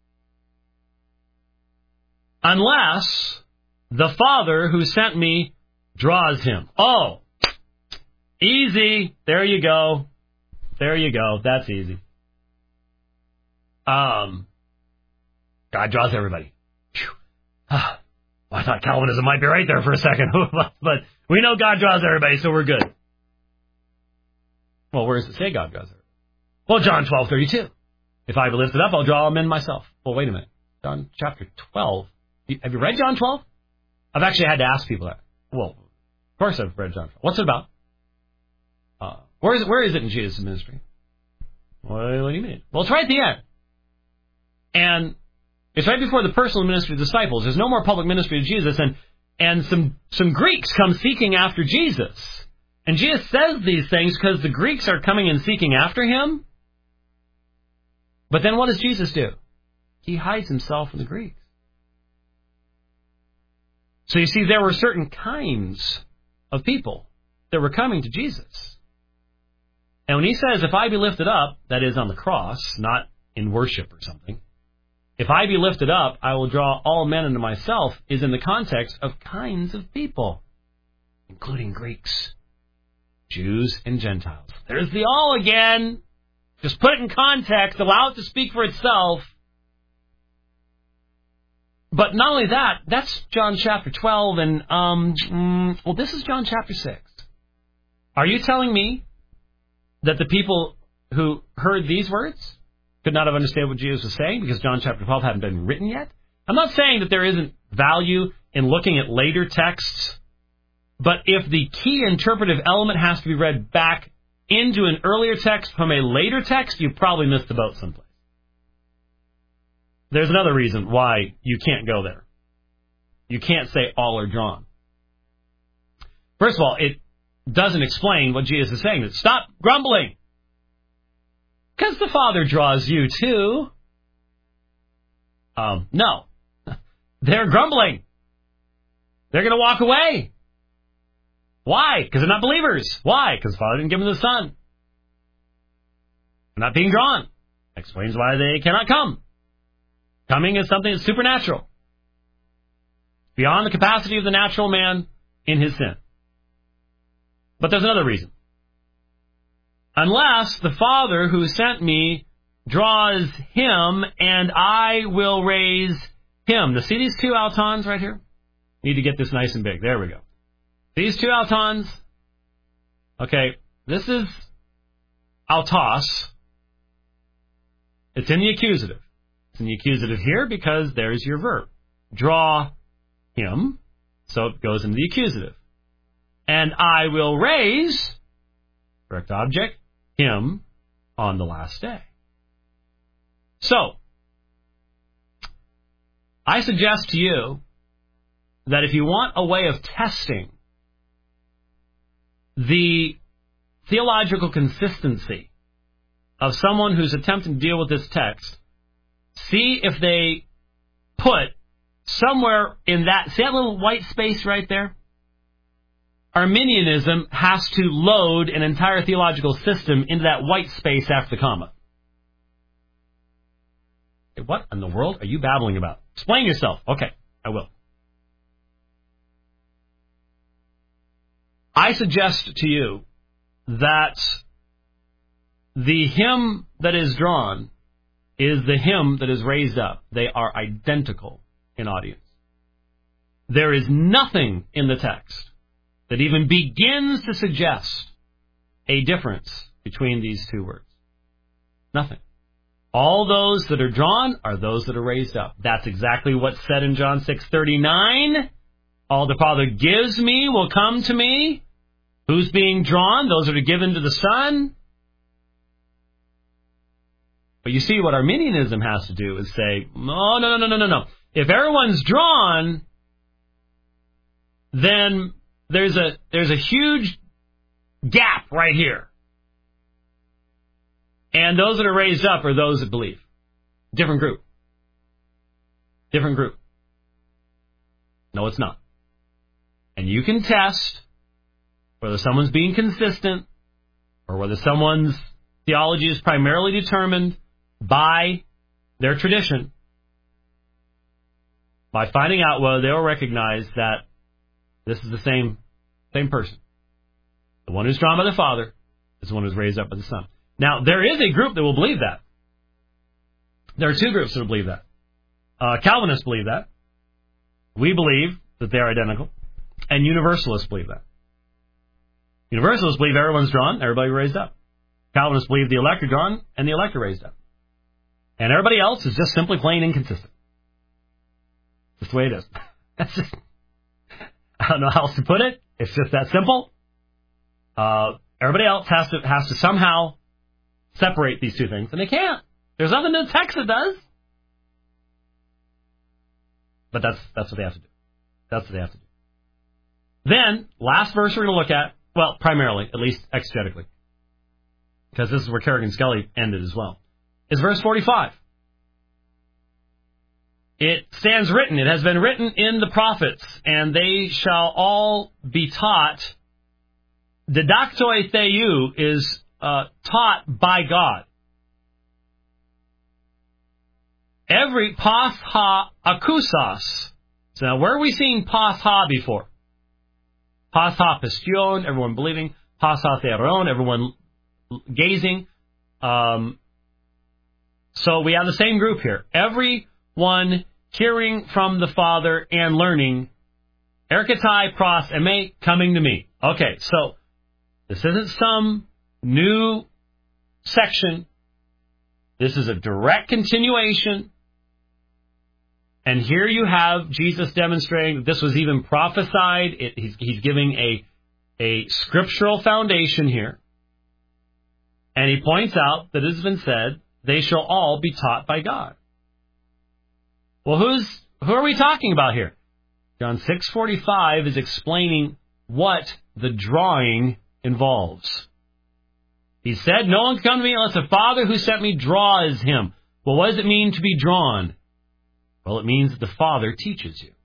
Unless the Father who sent me draws him. Oh, easy. There you go. There you go. That's easy. Um, God draws everybody. Ah, well, I thought Calvinism might be right there for a second, but we know God draws everybody, so we're good. Well, where does it say God draws everybody? Well, John twelve thirty-two. If I be lifted up, I'll draw all men myself. Well, wait a minute. John chapter twelve. Have you read John twelve? I've actually had to ask people that. Well, of course I've read John twelve. What's it about? Uh, where is it? Where is it in Jesus' ministry? What, what do you mean? Well, it's right at the end. And it's right before the personal ministry of the disciples. There's no more public ministry of Jesus. And, and some, some Greeks come seeking after Jesus. And Jesus says these things because the Greeks are coming and seeking after him. But then what does Jesus do? He hides himself from the Greeks. So you see, there were certain kinds of people that were coming to Jesus. And when he says, if I be lifted up, that is on the cross, not in worship or something, if I be lifted up, I will draw all men unto myself, is in the context of kinds of people, including Greeks, Jews, and Gentiles. There's the all again. Just put it in context, allow it to speak for itself. But not only that, that's John chapter twelve, and, um, mm, well, this is John chapter six. Are you telling me that the people who heard these words could not have understood what Jesus was saying because John chapter twelve hadn't been written yet? I'm not saying that there isn't value in looking at later texts, but if the key interpretive element has to be read back into an earlier text from a later text, you probably missed the boat someplace. There's another reason why you can't go there. You can't say all are drawn. First of all, it doesn't explain what Jesus is saying. Stop grumbling. Because the Father draws you too. Um, no. They're grumbling. They're going to walk away. Why? Because they're not believers. Why? Because the Father didn't give them the Son. They're not being drawn. Explains why they cannot come. Coming is something that's supernatural. Beyond the capacity of the natural man in his sin. But there's another reason. Unless the Father who sent me draws him, and I will raise him. Now see these two Altons right here? Need to get this nice and big. There we go. These two Altons. Okay, this is Altos. It's in the accusative. It's in the accusative here because there's your verb. Draw him, so it goes into the accusative. And I will raise, correct object, him on the last day. So, I suggest to you that if you want a way of testing the theological consistency of someone who's attempting to deal with this text, see if they put somewhere in that, see that little white space right there? Arminianism has to load an entire theological system into that white space after the comma. What in the world are you babbling about? Explain yourself. Okay, I will. I suggest to you that the hymn that is drawn is the hymn that is raised up. They are identical in audience. There is nothing in the text that even begins to suggest a difference between these two words. Nothing. All those that are drawn are those that are raised up. That's exactly what's said in John six thirty-nine. All the Father gives me will come to me. Who's being drawn? Those that are given to the Son. But you see, what Arminianism has to do is say, no, no, no, no, no, no. If everyone's drawn, then there's a there's a huge gap right here. And those that are raised up are those that believe. Different group. Different group. No, it's not. And you can test whether someone's being consistent or whether someone's theology is primarily determined by their tradition by finding out whether they'll recognize that this is the same same person. The one who's drawn by the Father is the one who's raised up by the Son. Now, there is a group that will believe that. There are two groups that believe that. Uh, Calvinists believe that. We believe that they are identical. And Universalists believe that. Universalists believe everyone's drawn, everybody raised up. Calvinists believe the elect are drawn, and the elect are raised up. And everybody else is just simply plain inconsistent. That's the way it is. That's just, I don't know how else to put it. It's just that simple. Uh, everybody else has to has to somehow separate these two things, and they can't. There's nothing in the text that does. But that's that's what they have to do. That's what they have to do. Then, last verse we're going to look at, well, primarily, at least exegetically, because this is where Carrigan Skelly ended as well, is verse forty-five. It stands written, it has been written in the prophets, and they shall all be taught. Didactoi theou is uh, taught by God. Every pas ha akusas. So now, where are we seeing pas ha before? Pas ha pistion, everyone believing. Pas ha theron, everyone gazing. Um, so we have the same group here. Everyone hearing from the Father and learning. Erketai pros eme, coming to me. Okay, so this isn't some new section. This is a direct continuation. And here you have Jesus demonstrating that this was even prophesied. It, he's, he's giving a, a scriptural foundation here. And he points out that it has been said, they shall all be taught by God. Well, who's who are we talking about here? John six forty-five is explaining what the drawing involves. He said, no one can come to me unless the Father who sent me draws him. Well, what does it mean to be drawn? Well, it means that the Father teaches you.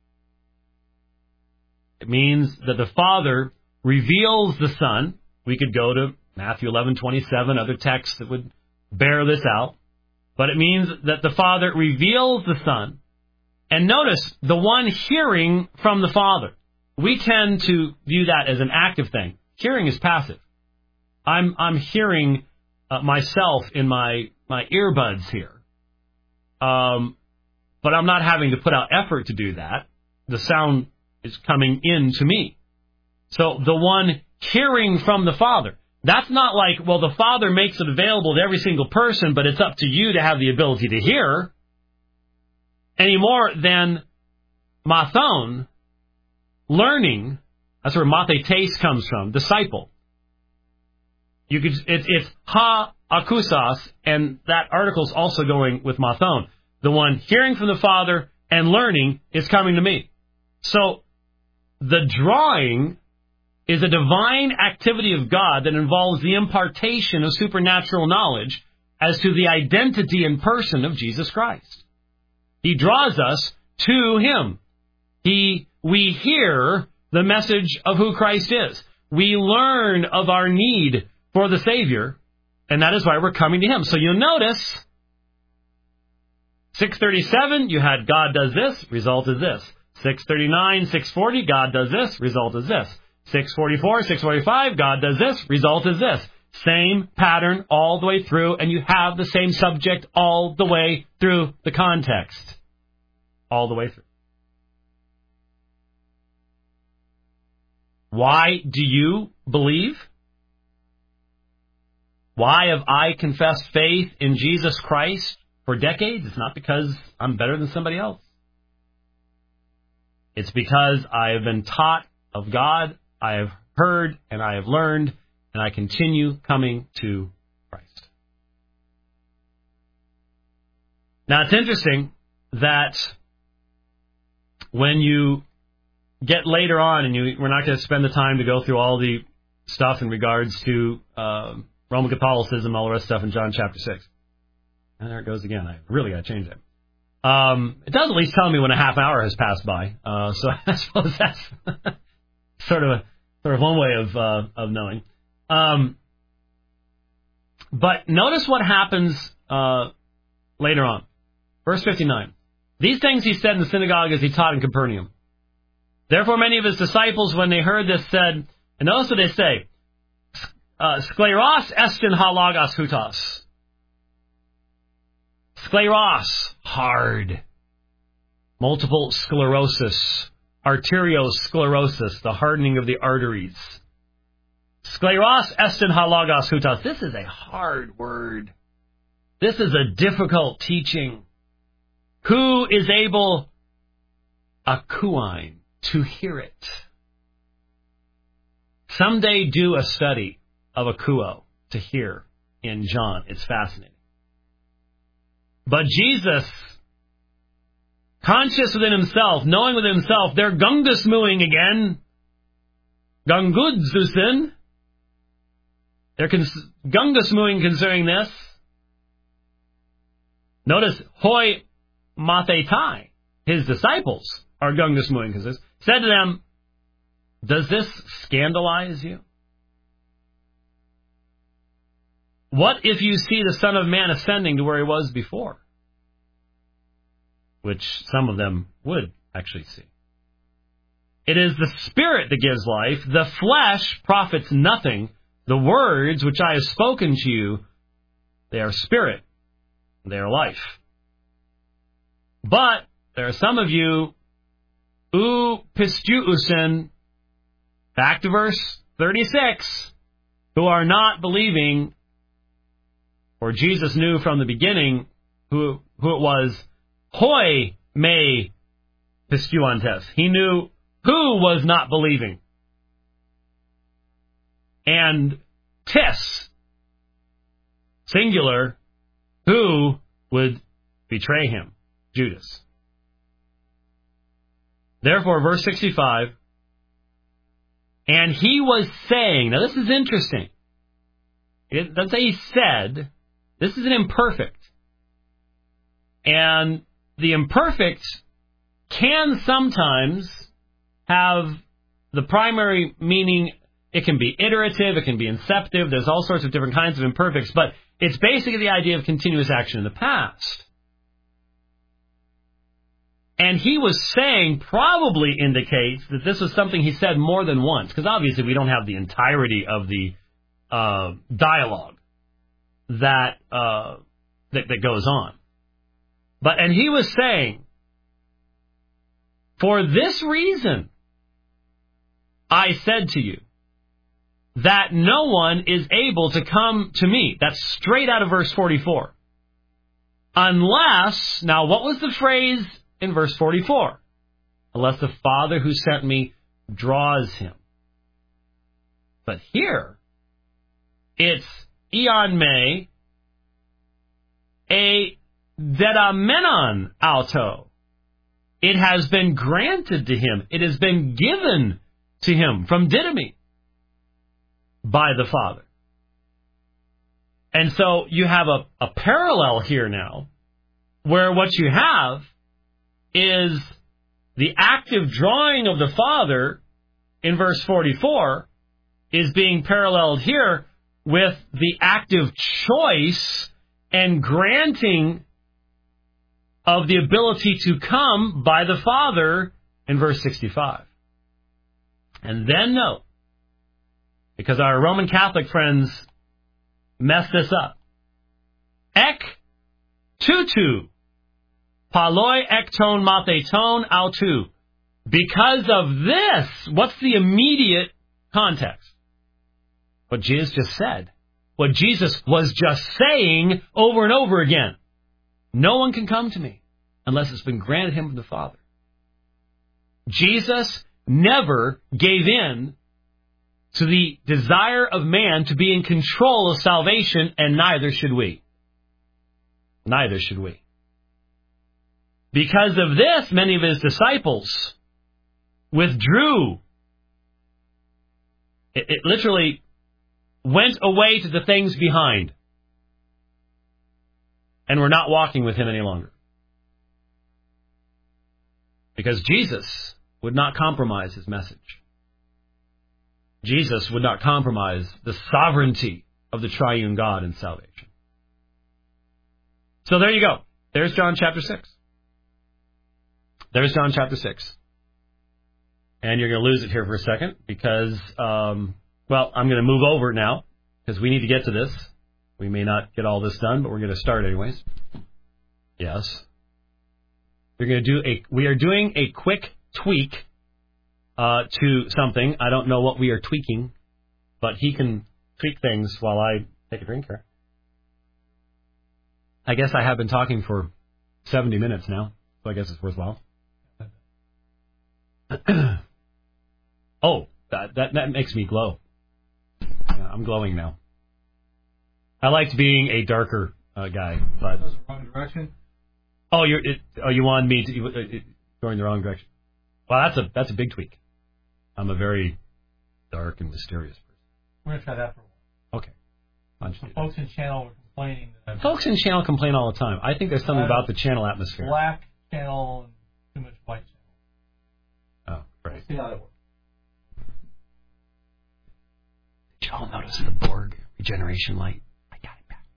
It means that the Father reveals the Son. We could go to Matthew eleven twenty-seven, other texts that would bear this out. But it means that the Father reveals the Son. And notice, the one hearing from the Father. We tend to view that as an active thing. Hearing is passive. I'm I'm hearing uh, myself in my, my earbuds here. Um, but I'm not having to put out effort to do that. The sound is coming in to me. So the one hearing from the Father. That's not like, well, the Father makes it available to every single person, but it's up to you to have the ability to hear. Any more than mathon, learning. That's where mathetes comes from, disciple. You could, it, it's ha akusas, and that article's also going with mathon. The one hearing from the Father and learning is coming to me. So the drawing is a divine activity of God that involves the impartation of supernatural knowledge as to the identity and person of Jesus Christ. He draws us to Him. He, we hear the message of who Christ is. We learn of our need for the Savior, and that is why we're coming to Him. So you'll notice, six thirty-seven, you had God does this, result is this. six thirty-nine, six forty, God does this, result is this. six forty-four, six forty-five, God does this, result is this. Same pattern all the way through, and you have the same subject all the way through the context. All the way through. Why do you believe? Why have I confessed faith in Jesus Christ for decades? It's not because I'm better than somebody else. It's because I have been taught of God, I have heard, and I have learned, and I continue coming to Christ. Now, it's interesting that when you get later on, and you, we're not going to spend the time to go through all the stuff in regards to uh, Roman Catholicism, all the rest of stuff in John chapter six. And there it goes again. I really got to change that. Um, it does at least tell me when a half hour has passed by. Uh, so I suppose that's sort of a, sort of one way of uh, of knowing. Um, but notice what happens uh, later on. Verse fifty-nine. These things he said in the synagogue as he taught in Capernaum. Therefore many of his disciples, when they heard this, said, and notice what they say, uh, Skleros estin halagos hutos. Scleros, hard. Multiple sclerosis, arteriosclerosis, the hardening of the arteries. Scleros estin halagos hutas. This is a hard word. This is a difficult teaching. Who is able, akuine, to hear it? Someday do a study of akuo, to hear, in John. It's fascinating. But Jesus, conscious within himself, knowing within himself, they're gungusmuing again. Gungudzusin. They're cons- gungusmuing concerning this. Notice, hoi mathetai, his disciples are gungusmuing concerning this, said to them, does this scandalize you? What if you see the Son of Man ascending to where he was before? Which some of them would actually see. It is the Spirit that gives life. The flesh profits nothing. The words which I have spoken to you, they are spirit. They are life. But there are some of you, u pistuusin, back to verse thirty-six, who are not believing, for Jesus knew from the beginning who, who it was, hoi me pistuantes. He knew who was not believing. And tis, singular, who would betray him? Judas. Therefore, verse sixty-five, and he was saying, now this is interesting. It doesn't say he said, this is an imperfect. And the imperfect can sometimes have the primary meaning. It can be iterative, it can be inceptive, there's all sorts of different kinds of imperfects, but it's basically the idea of continuous action in the past. And he was saying probably indicates that this was something he said more than once, because obviously we don't have the entirety of the uh, dialogue that, uh, that that goes on. But and he was saying, for this reason, I said to you, that no one is able to come to me. That's straight out of verse forty-four. Unless, now what was the phrase in verse forty-four? Unless the Father who sent me draws him. But here, it's Ion me a dedamenon auto. It has been granted to him. It has been given to him from didomi by the Father. And so you have a, a parallel here now, where what you have is the active drawing of the Father in verse forty-four is being paralleled here with the active choice and granting of the ability to come by the Father in verse sixty-five. And then note, because our Roman Catholic friends mess this up. Ek tutu, paloi ekton matheton autu. Because of this, what's the immediate context? What Jesus just said. What Jesus was just saying over and over again. No one can come to me unless it's been granted him from the Father. Jesus never gave in to the desire of man to be in control of salvation, and neither should we. Neither should we. Because of this, many of his disciples withdrew. It, it literally went away to the things behind and were not walking with him any longer. Because Jesus would not compromise his message. Jesus would not compromise the sovereignty of the triune God in salvation. So there you go. There's John chapter six. There's John chapter six. And you're going to lose it here for a second because, um, well, I'm going to move over now because we need to get to this. We may not get all this done, but we're going to start anyways. Yes. We're going to do a. We are doing a quick tweak uh, to something. I don't know what we are tweaking, but he can tweak things while I take a drink here. I guess I have been talking for seventy minutes now, so I guess it's worthwhile. oh, that, that that makes me glow. Yeah, I'm glowing now. I liked being a darker uh, guy, but that was the wrong direction. Oh, you're it, oh you wanted me to uh, it, going the wrong direction. Well, that's a that's a big tweak. I'm a very dark and mysterious person. We're gonna try that for a while. Okay. So folks in channel were complaining. That folks in channel complain all the time. I think there's something uh, about the channel atmosphere. Black channel and too much white Oh, channel. right. We'll see how that works. Did y'all notice the Borg regeneration light? I got it back.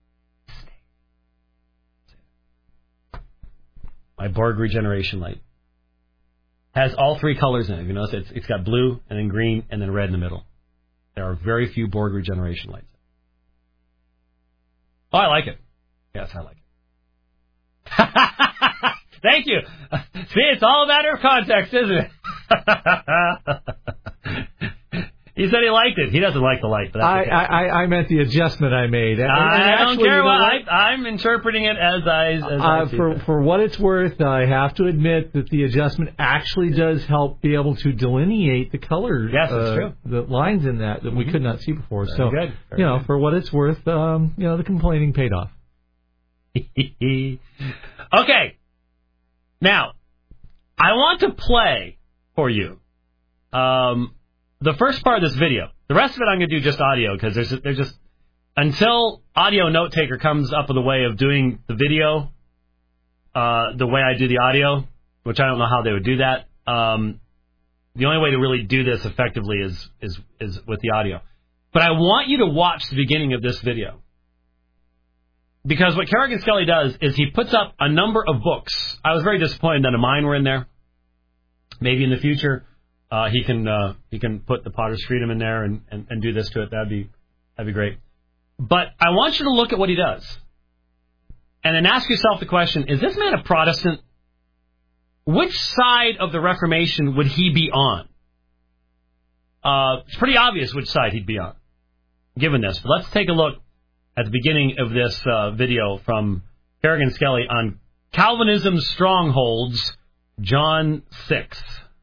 Stay. My Borg regeneration light has all three colors in it. You notice it's it's got blue and then green and then red in the middle. There are very few Borg regeneration lights. Oh, I like it. Yes, I like it. Thank you. See, it's all a matter of context, isn't it? He said he liked it. He doesn't like the light, but that's okay. I, I, I meant the adjustment I made. And, I, and I actually, don't care you know what. what? I, I'm interpreting it as I, as uh, I see for it. for what it's worth, I have to admit that the adjustment actually does help be able to delineate the colors. Yes, that's uh, true. The lines in that that mm-hmm. we could not see before. Very so, good. Very you know, good. for what it's worth, um, you know, the complaining paid off. Okay. Now, I want to play for you um, the first part of this video. The rest of it I'm going to do just audio because there's there's just until Audio Note Taker comes up with a way of doing the video uh, the way I do the audio, which I don't know how they would do that. Um, the only way to really do this effectively is is is with the audio. But I want you to watch the beginning of this video. Because what Kerrigan Skelly does is he puts up a number of books. I was very disappointed none of mine were in there. Maybe in the future uh, he can uh, he can put the Potter's Freedom in there and, and, and do this to it. That'd be that'd be great. But I want you to look at what he does, and then ask yourself the question: is this man a Protestant? Which side of the Reformation would he be on? Uh, it's pretty obvious which side he'd be on, given this. But let's take a look at the beginning of this uh, video from Kerrigan Skelly on Calvinism's Strongholds, John six.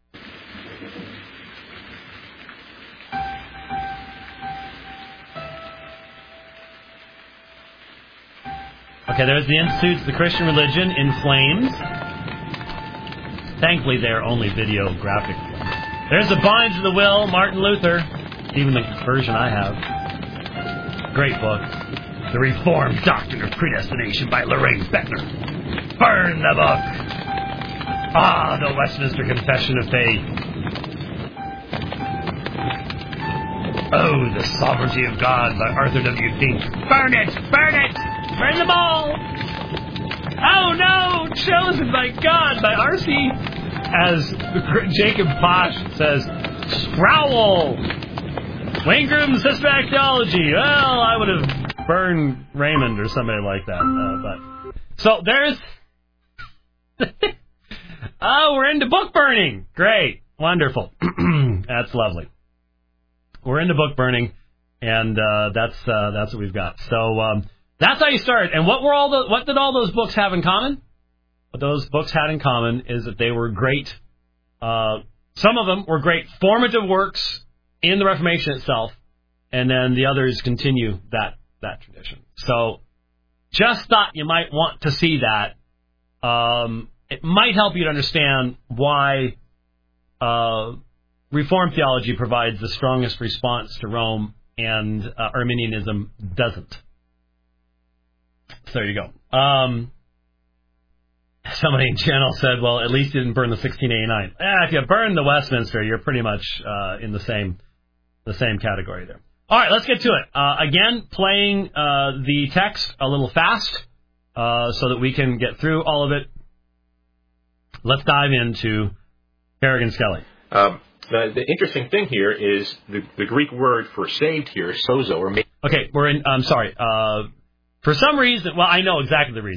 Okay, there's the Institutes of the Christian Religion in flames. Thankfully, they're only video graphic. There's the Bondage of the Will, Martin Luther, even the version I have. Great book. The Reformed Doctrine of Predestination by Lorraine Bettner. Burn the book. Ah, the Westminster Confession of Faith. Oh, the Sovereignty of God by Arthur W. Pink. Burn it! Burn it! Burn them all! Oh no! Chosen by God by R C As Jacob Bosch says, Sproul! Waingram Systematic Theology. Well, I would have burned Raymond or somebody like that. Uh, but so there's. Oh, we're into book burning. Great, wonderful. That's lovely. We're into book burning, and uh, that's uh, that's what we've got. So um, that's how you start. And what were all the what did all those books have in common? What those books had in common is that they were great. Uh, some of them were great formative works in the Reformation itself, and then the others continue that that tradition. So just thought you might want to see that. Um, it might help you to understand why uh, Reformed theology provides the strongest response to Rome and uh, Arminianism doesn't. So there you go. Um, somebody in channel said, well, at least you didn't burn the sixteen eighty-nine. Eh, if you burn the Westminster, you're pretty much uh, in the same the same category there. All right, let's get to it. Uh, again, playing uh, the text a little fast uh, so that we can get through all of it. Let's dive into Kerrigan Skelly. Um, the, the interesting thing here is the, the Greek word for saved here, sozo, or made. Okay, we're in. I'm sorry. Uh, for some reason, well, I know exactly the reason.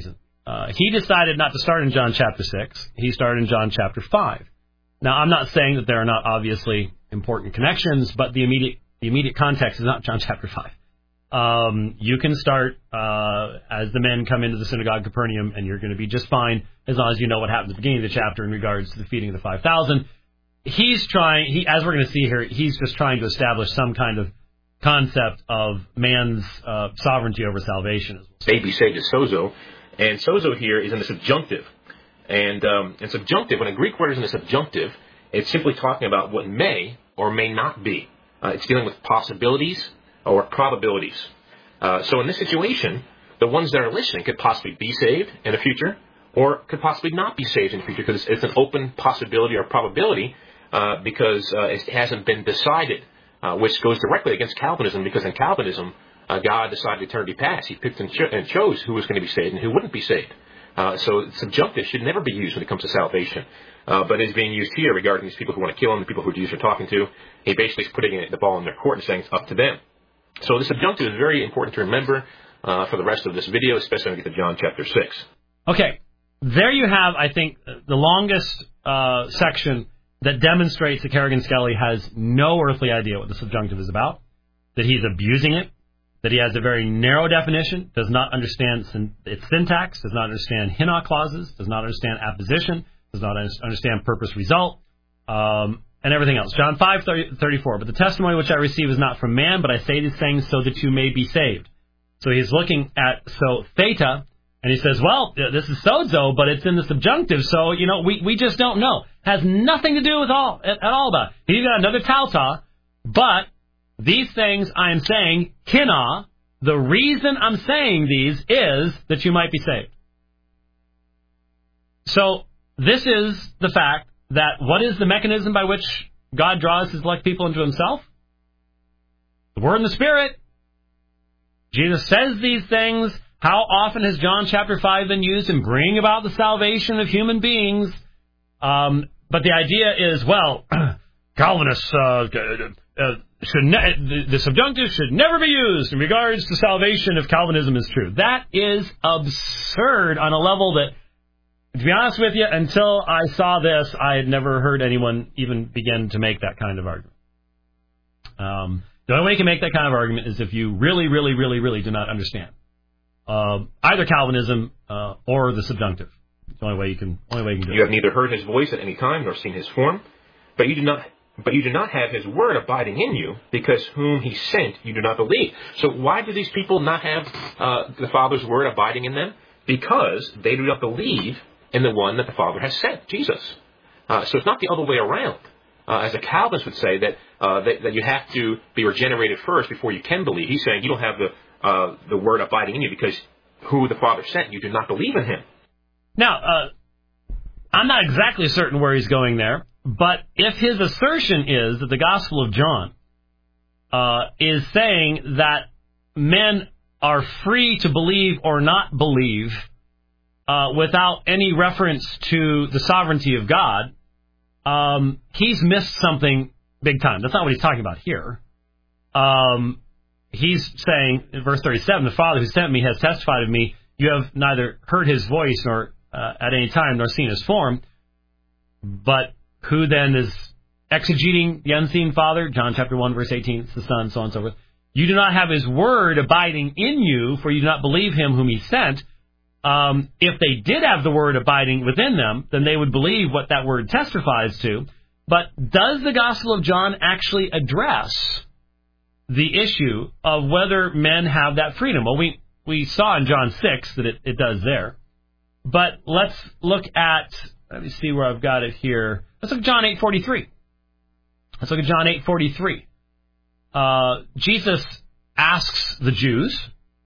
Uh, he decided not to start in John chapter six. He started in John chapter five. Now, I'm not saying that there are not obviously important connections, but the immediate the immediate context is not John chapter five. Um, you can start uh, as the men come into the synagogue of Capernaum, and you're going to be just fine as long as you know what happened at the beginning of the chapter in regards to the feeding of the five thousand. He's trying, he, as we're going to see here, he's just trying to establish some kind of concept of man's uh, sovereignty over salvation. May be saved as sozo, and sozo here is in the subjunctive. And um, in subjunctive, when a Greek word is in the subjunctive, it's simply talking about what may or may not be. Uh, it's dealing with possibilities or probabilities. Uh, so in this situation, the ones that are listening could possibly be saved in the future, or could possibly not be saved in the future, because it's an open possibility or probability, uh, because uh, it hasn't been decided, uh, which goes directly against Calvinism, because in Calvinism, uh, God decided eternity past. He picked and, cho- and chose who was going to be saved and who wouldn't be saved. Uh, so subjunctive should never be used when it comes to salvation. Uh, but it's being used here regarding these people who want to kill him, the people who Jesus are talking to. He basically is putting the ball in their court and saying it's up to them. So the subjunctive is very important to remember uh, for the rest of this video, especially when we get to John chapter six. Okay, there you have, I think, the longest uh, section that demonstrates that Kerrigan Skelly has no earthly idea what the subjunctive is about, that he's abusing it, that he has a very narrow definition, does not understand syn- its syntax, does not understand hina clauses, does not understand apposition, does not un- understand purpose-result, um, and everything else. John five thirty-four, but the testimony which I receive is not from man, but I say these things so that you may be saved. So he's looking at, so theta, and he says, well, this is sozo, but it's in the subjunctive, so, you know, we, we just don't know. Has nothing to do with all at, at all about it. He's got another tauta, but these things I am saying, hina, the reason I'm saying these is that you might be saved. So this is the fact that what is the mechanism by which God draws his elect people into himself? The Word and the Spirit. Jesus says these things. How often has John chapter five been used in bringing about the salvation of human beings? Um, but the idea is, well, Calvinists uh, uh, should ne- the, the subjunctive should never be used in regards to salvation if Calvinism is true. That is absurd on a level that, to be honest with you, until I saw this, I had never heard anyone even begin to make that kind of argument. Um, the only way you can make that kind of argument is if you really, really, really, really do not understand uh, either Calvinism uh, or the subjunctive. It's the only way you can. Only way you can do it. You have neither heard his voice at any time nor seen his form, but you do not. But you do not have his word abiding in you, because whom he sent you do not believe. So why do these people not have uh, the Father's word abiding in them? Because they do not believe in the one that the Father has sent, Jesus. Uh, so it's not the other way around. Uh, as a Calvinist would say, that, uh, that that you have to be regenerated first before you can believe. He's saying you don't have the uh, the word abiding in you because who the Father sent, you do not believe in him. Now, uh, I'm not exactly certain where he's going there, but if his assertion is that the Gospel of John uh, is saying that men are free to believe or not believe uh, without any reference to the sovereignty of God, um, he's missed something big time. That's not what he's talking about here. Um, he's saying, in verse thirty-seven, the Father who sent me has testified of me. You have neither heard his voice nor uh, at any time nor seen his form. But who then is exegeting the unseen Father? John chapter one, verse eighteen, it's the Son, so on and so forth. You do not have his word abiding in you, for you do not believe him whom he sent. Um, if they did have the word abiding within them, then they would believe what that word testifies to. But does the Gospel of John actually address the issue of whether men have that freedom? Well, we, we saw in John six that it, it does there. But let's look at, let me see where I've got it here. Let's look at John eight forty-three. Let's look at John eight forty-three. Uh, Jesus asks the Jews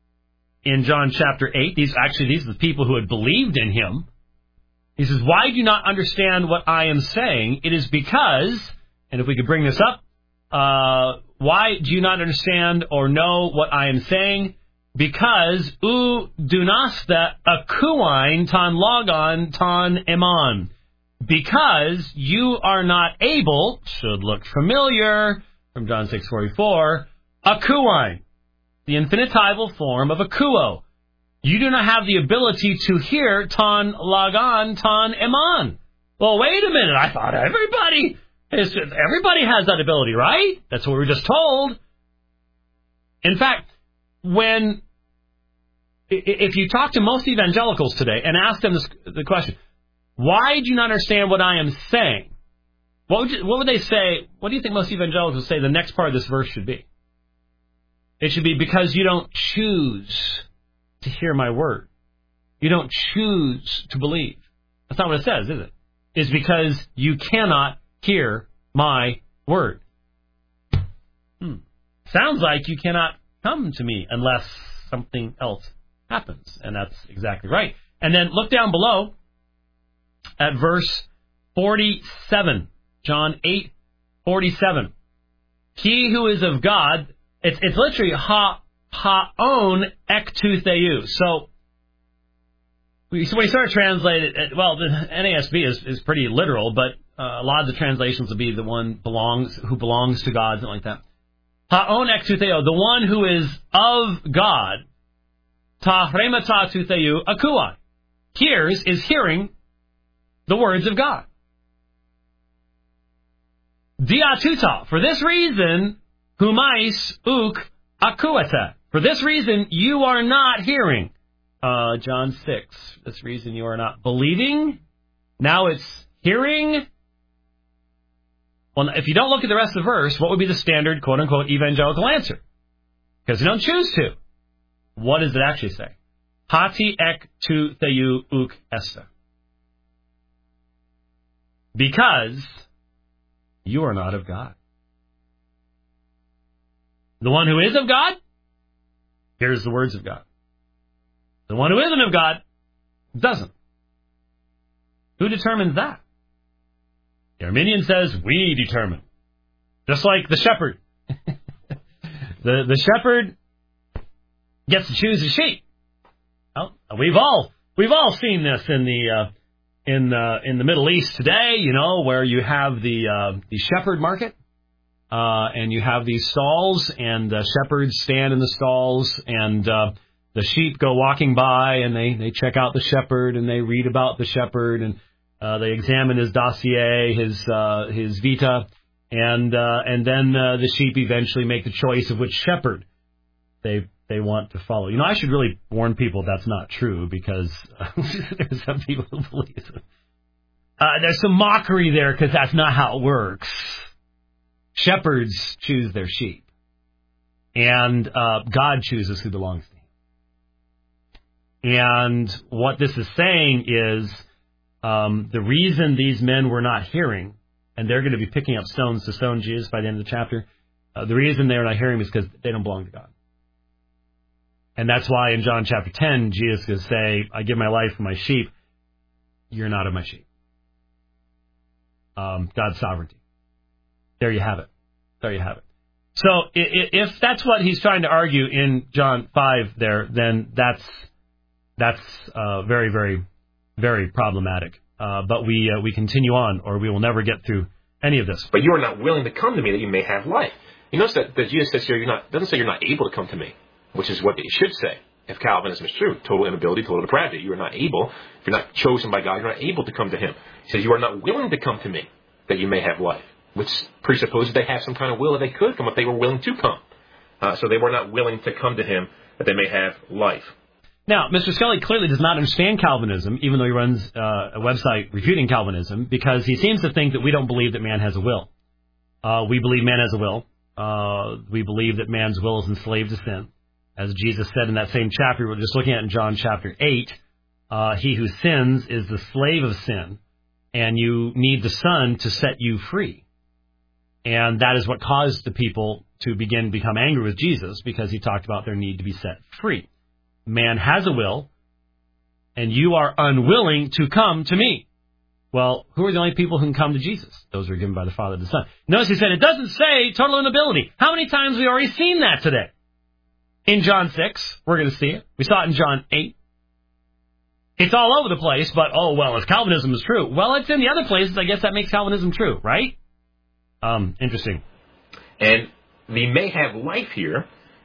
in John chapter eight, these actually these are the people who had believed in him. He says, why do you not understand what I am saying? It is because, and if we could bring this up, uh, why do you not understand or know what I am saying? Because u dunasta akuine ton logon ton emon. Because you are not able, should look familiar, from John six forty-four, akuine, the infinitival form of akuo. You do not have the ability to hear ton lagan, ton eman. Well, wait a minute. I thought everybody is, everybody has that ability, right? That's what we were just told. In fact, when if you talk to most evangelicals today and ask them this, the question, why do you not understand what I am saying? What would, you, what would they say? What do you think most evangelicals say the next part of this verse should be? It should be because you don't choose to hear my word. You don't choose to believe. That's not what it says, is it? It's because you cannot hear my word. Hmm. Sounds like you cannot come to me unless something else happens. And that's exactly right. And then look down below at verse forty-seven. John eight forty-seven. He who is of God, it's, it's literally ha, haon ektu theou. So, we, so when you start to translate it, well, the N A S B is, is pretty literal, but uh, a lot of the translations will be the one belongs who belongs to God, something like that. Haon ektu theou, the one who is of God, ta hremata tu theou akuai. Hears is hearing the words of God. Diatuta, for this reason, humais uk akuata. For this reason, you are not hearing. Uh, John six. For this reason, you are not believing. Now it's hearing. Well, if you don't look at the rest of the verse, what would be the standard, quote-unquote, evangelical answer? Because you don't choose to. What does it actually say? Hati ek tu theou uk esta. Because you are not of God. The one who is of God hears the words of God. The one who isn't of God doesn't. Who determines that? The Arminian says, we determine. Just like the shepherd. the, the shepherd gets to choose his sheep. Well, we've all we've all seen this in the uh, in uh, in the Middle East today, you know, where you have the uh, the shepherd market, uh, and you have these stalls, and uh, shepherds stand in the stalls, and uh, the sheep go walking by, and they, they check out the shepherd, and they read about the shepherd, and uh, they examine his dossier, his uh, his vita, and uh, and then uh, the sheep eventually make the choice of which shepherd they they want to follow. You know, I should really warn people that's not true, because uh, there's some people who believe it. Uh, there's some mockery there, because that's not how it works. Shepherds choose their sheep, and uh, God chooses who belongs to him. And what this is saying is um, the reason these men were not hearing, and they're going to be picking up stones to stone Jesus by the end of the chapter, uh, the reason they're not hearing is because they don't belong to God. And that's why in John chapter ten, Jesus is going to say, I give my life for my sheep. You're not of my sheep. Um, God's sovereignty. There you have it. There you have it. So if that's what he's trying to argue in John five there, then that's that's uh, very, very, very problematic. Uh, but we uh, we continue on, or we will never get through any of this. But you are not willing to come to me that you may have life. You notice that, that Jesus says here, you're not doesn't say you're not able to come to me, which is what it should say. If Calvinism is true, total inability, total depravity. You are not able. If you're not chosen by God, you're not able to come to him. He says you are not willing to come to me that you may have life, which presupposes they have some kind of will that they could come if they were willing to come. Uh, so they were not willing to come to him that they may have life. Now, Mister Scully clearly does not understand Calvinism, even though he runs uh, a website refuting Calvinism, because he seems to think that we don't believe that man has a will. Uh, we believe man has a will. Uh, we believe that man's will is enslaved to sin. As Jesus said in that same chapter we're just looking at in John chapter eight, uh, he who sins is the slave of sin, and you need the Son to set you free. And that is what caused the people to begin to become angry with Jesus, because he talked about their need to be set free. Man has a will, and you are unwilling to come to me. Well, who are the only people who can come to Jesus? Those who are given by the Father and the Son. Notice he said it doesn't say total inability. How many times have we already seen that today? In John six, we're going to see it. We saw it in John eight. It's all over the place, but, oh, well, if Calvinism is true. Well, it's in the other places. I guess that makes Calvinism true, right? Um, interesting. And we may have life here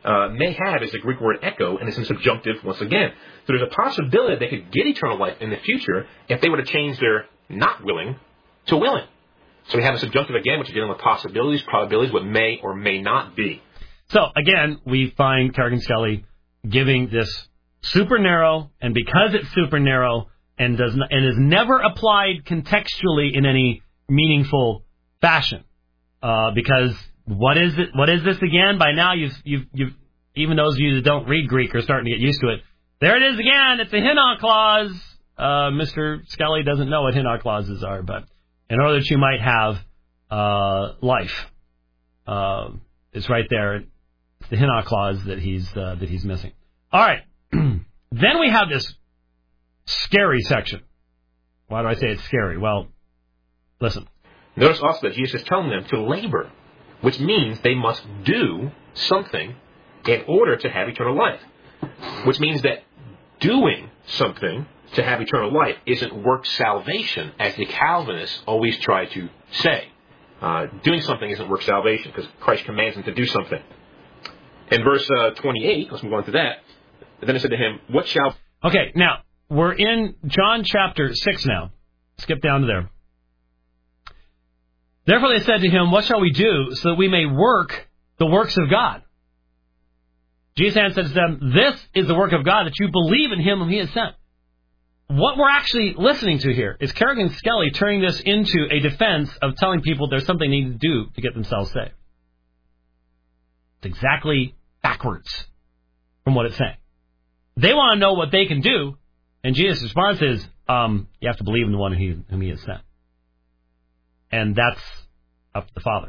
Uh, may have is the Greek word echo, and it's in subjunctive once again. So there's a possibility they could get eternal life in the future if they were to change their not willing to willing. So we have a subjunctive again, which is dealing with possibilities, probabilities, what may or may not be. So, again, we find Kerrigan Skelly giving this super narrow, and because it's super narrow and does not, and is never applied contextually in any meaningful fashion, uh, because what is it? What is this again? By now, you've you've you've even those of you that don't read Greek are starting to get used to it. There it is again. It's a hina clause. Uh, Mister Skelly doesn't know what hina clauses are, but in order that you might have uh, life, uh, it's right there. It's the hina clause that he's uh, that he's missing. All right. Then we have this scary section. Why do I say it's scary? Well, listen. Notice also that Jesus is telling them to labor, which means they must do something in order to have eternal life. Which means that doing something to have eternal life isn't work salvation, as the Calvinists always try to say. Uh, doing something isn't work salvation, because Christ commands them to do something. In verse uh, twenty-eight, let's move on to that. Then it said to him, what shall... Okay, now, we're in John chapter six now. Skip down to there. Therefore they said to him, what shall we do so that we may work the works of God? Jesus answered to them, this is the work of God, that you believe in him whom he has sent. What we're actually listening to here is Kerrigan Skelly turning this into a defense of telling people there's something they need to do to get themselves saved. It's exactly backwards from what it's saying. They want to know what they can do, and Jesus' response is, um, you have to believe in the one whom he, whom he has sent. And that's up to the Father.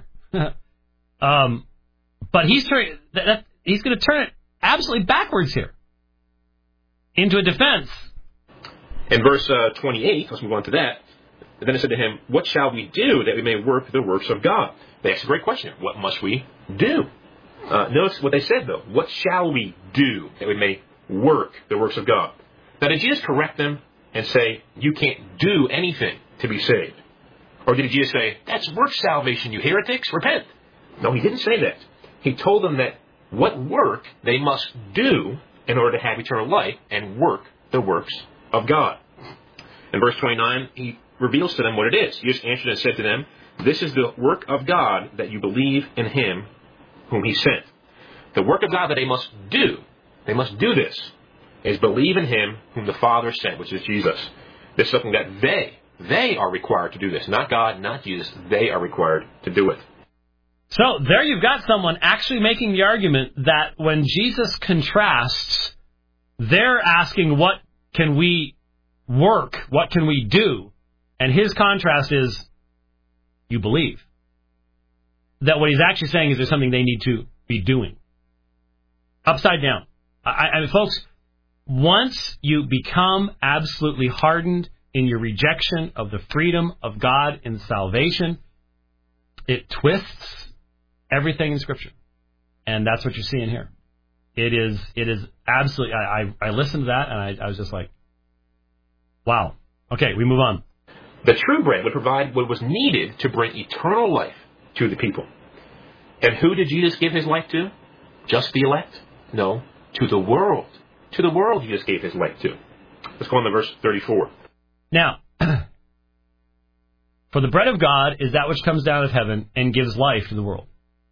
um, but he's turning, that, that, he's going to turn it absolutely backwards here into a defense. In verse uh, twenty-eight, let's move on to that. Then it said to him, what shall we do that we may work the works of God? They asked a great question. What must we do? Uh, notice what they said, though. What shall we do that we may work the works of God? Now, did Jesus correct them and say, you can't do anything to be saved? Or did Jesus say, that's work salvation, you heretics, repent? No, he didn't say that. He told them that what work they must do in order to have eternal life and work the works of God. In verse twenty-nine, he reveals to them what it is. Jesus answered and said to them, this is the work of God, that you believe in him whom he sent. The work of God that they must do, they must do this, is believe in him whom the Father sent, which is Jesus. This is something that they, they are required to do this. Not God, not Jesus. They are required to do it. So there you've got someone actually making the argument that when Jesus contrasts, they're asking what can we work, what can we do? And his contrast is, you believe. That what he's actually saying is there's something they need to be doing. Upside down. I, I mean, folks, once you become absolutely hardened in your rejection of the freedom of God in salvation, it twists everything in Scripture. And that's what you're seeing here. It is it is absolutely, I, I, I listened to that and I, I was just like, wow. Okay, we move on. The true bread would provide what was needed to bring eternal life to the people. And who did Jesus give his life to? Just the elect? No, to the world. To the world Jesus gave his life to. Let's go on to verse thirty-four. Now, for the bread of God is that which comes down of heaven and gives life to the world.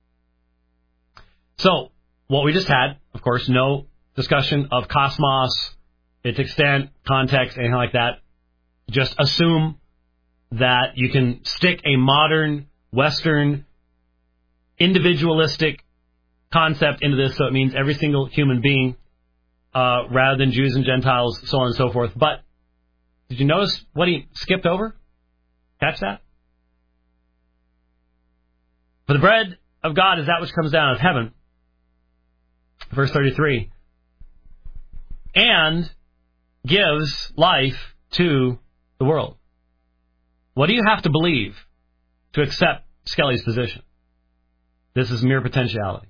So, what we just had, of course, no discussion of cosmos, its extent, context, anything like that. Just assume that you can stick a modern, Western, individualistic concept into this, so it means every single human being, uh, rather than Jews and Gentiles, so on and so forth. But did you notice what he skipped over? Catch that? For the bread of God is that which comes down out of heaven. Verse thirty-three. And gives life to the world. What do you have to believe to accept Skelly's position? This is mere potentiality.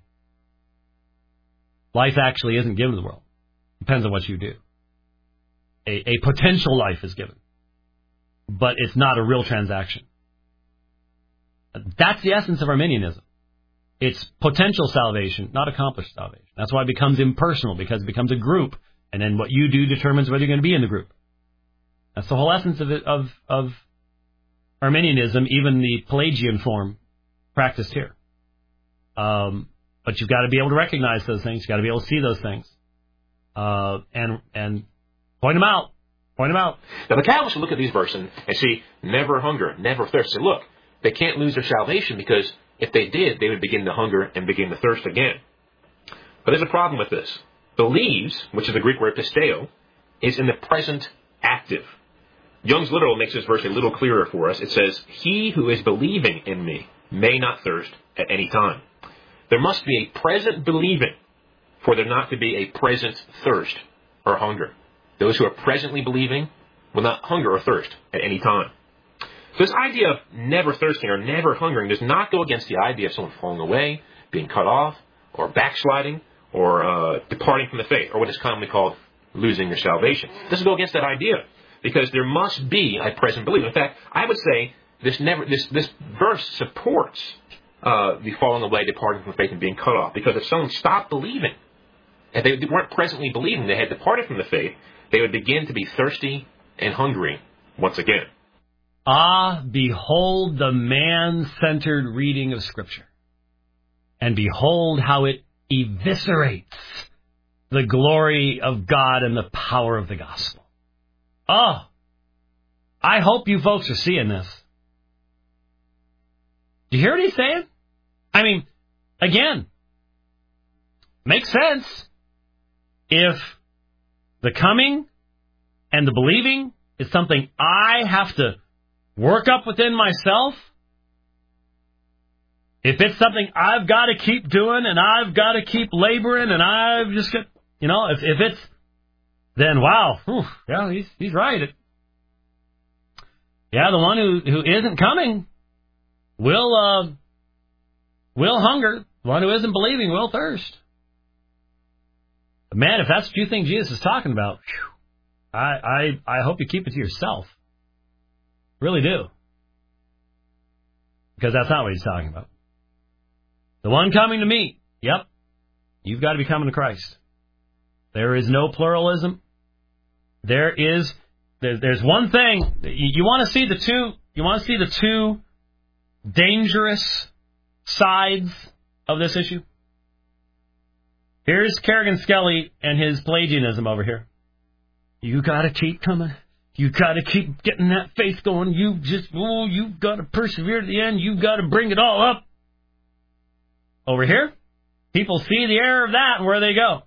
Life actually isn't given to the world. Depends on what you do. A, a potential life is given. But it's not a real transaction. That's the essence of Arminianism. It's potential salvation, not accomplished salvation. That's why it becomes impersonal, because it becomes a group, and then what you do determines whether you're going to be in the group. That's the whole essence of it, of, of Arminianism, even the Pelagian form practiced here. Um, but you've got to be able to recognize those things. You've got to be able to see those things. Uh, and and point them out. Point them out. Now, the Calvinists will look at these verses and, and see, never hunger, never thirst. Say, look, they can't lose their salvation, because if they did, they would begin to hunger and begin to thirst again. But there's a problem with this. Believes, which is the Greek word pisteo, is in the present active. Young's Literal makes this verse a little clearer for us. It says, he who is believing in me may not thirst at any time. There must be a present believing for there not to be a present thirst or hunger. Those who are presently believing will not hunger or thirst at any time. So this idea of never thirsting or never hungering does not go against the idea of someone falling away, being cut off, or backsliding, or uh, departing from the faith, or what is commonly called losing your salvation. It doesn't go against that idea, because there must be a present belief. In fact, I would say this never this this verse supports uh, the falling away, departing from the faith, and being cut off. Because if someone stopped believing, if they weren't presently believing, they had departed from the faith, they would begin to be thirsty and hungry once again. Ah, behold the man-centered reading of Scripture. And behold how it eviscerates the glory of God and the power of the gospel. Oh, I hope you folks are seeing this. Do you hear what he's saying? I mean, again, makes sense if the coming and the believing is something I have to work up within myself. If it's something I've got to keep doing and I've got to keep laboring and I've just got, you know, if, if it's, then wow, whew, yeah, he's he's right. It, yeah, the one who, who isn't coming will uh, will hunger. The one who isn't believing will thirst. But man, if that's what you think Jesus is talking about, whew, I I I hope you keep it to yourself. Really do. Because that's not what he's talking about. The one coming to me, yep, you've got to be coming to Christ. There is no pluralism. There is, there, there's one thing. You, you want to see the two, you want to see the two dangerous sides of this issue? Here's Kerrigan Skelly and his Pelagianism over here. You got to keep coming. You got to keep getting that faith going. You just, oh, you've got to persevere to the end. You've got to bring it all up. Over here, people see the error of that and where they go.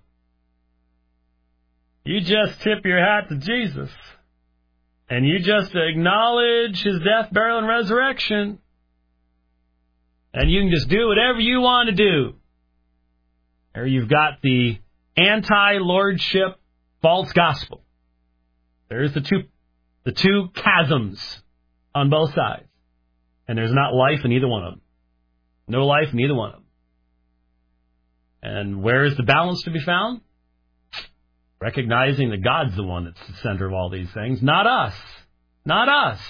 You just tip your hat to Jesus. And you just acknowledge his death, burial, and resurrection. And you can just do whatever you want to do. Or you've got the anti-lordship false gospel. There's the two the two chasms on both sides. And there's not life in either one of them. No life in either one of them. And where is the balance to be found? Recognizing that God's the one that's the center of all these things, not us. Not us.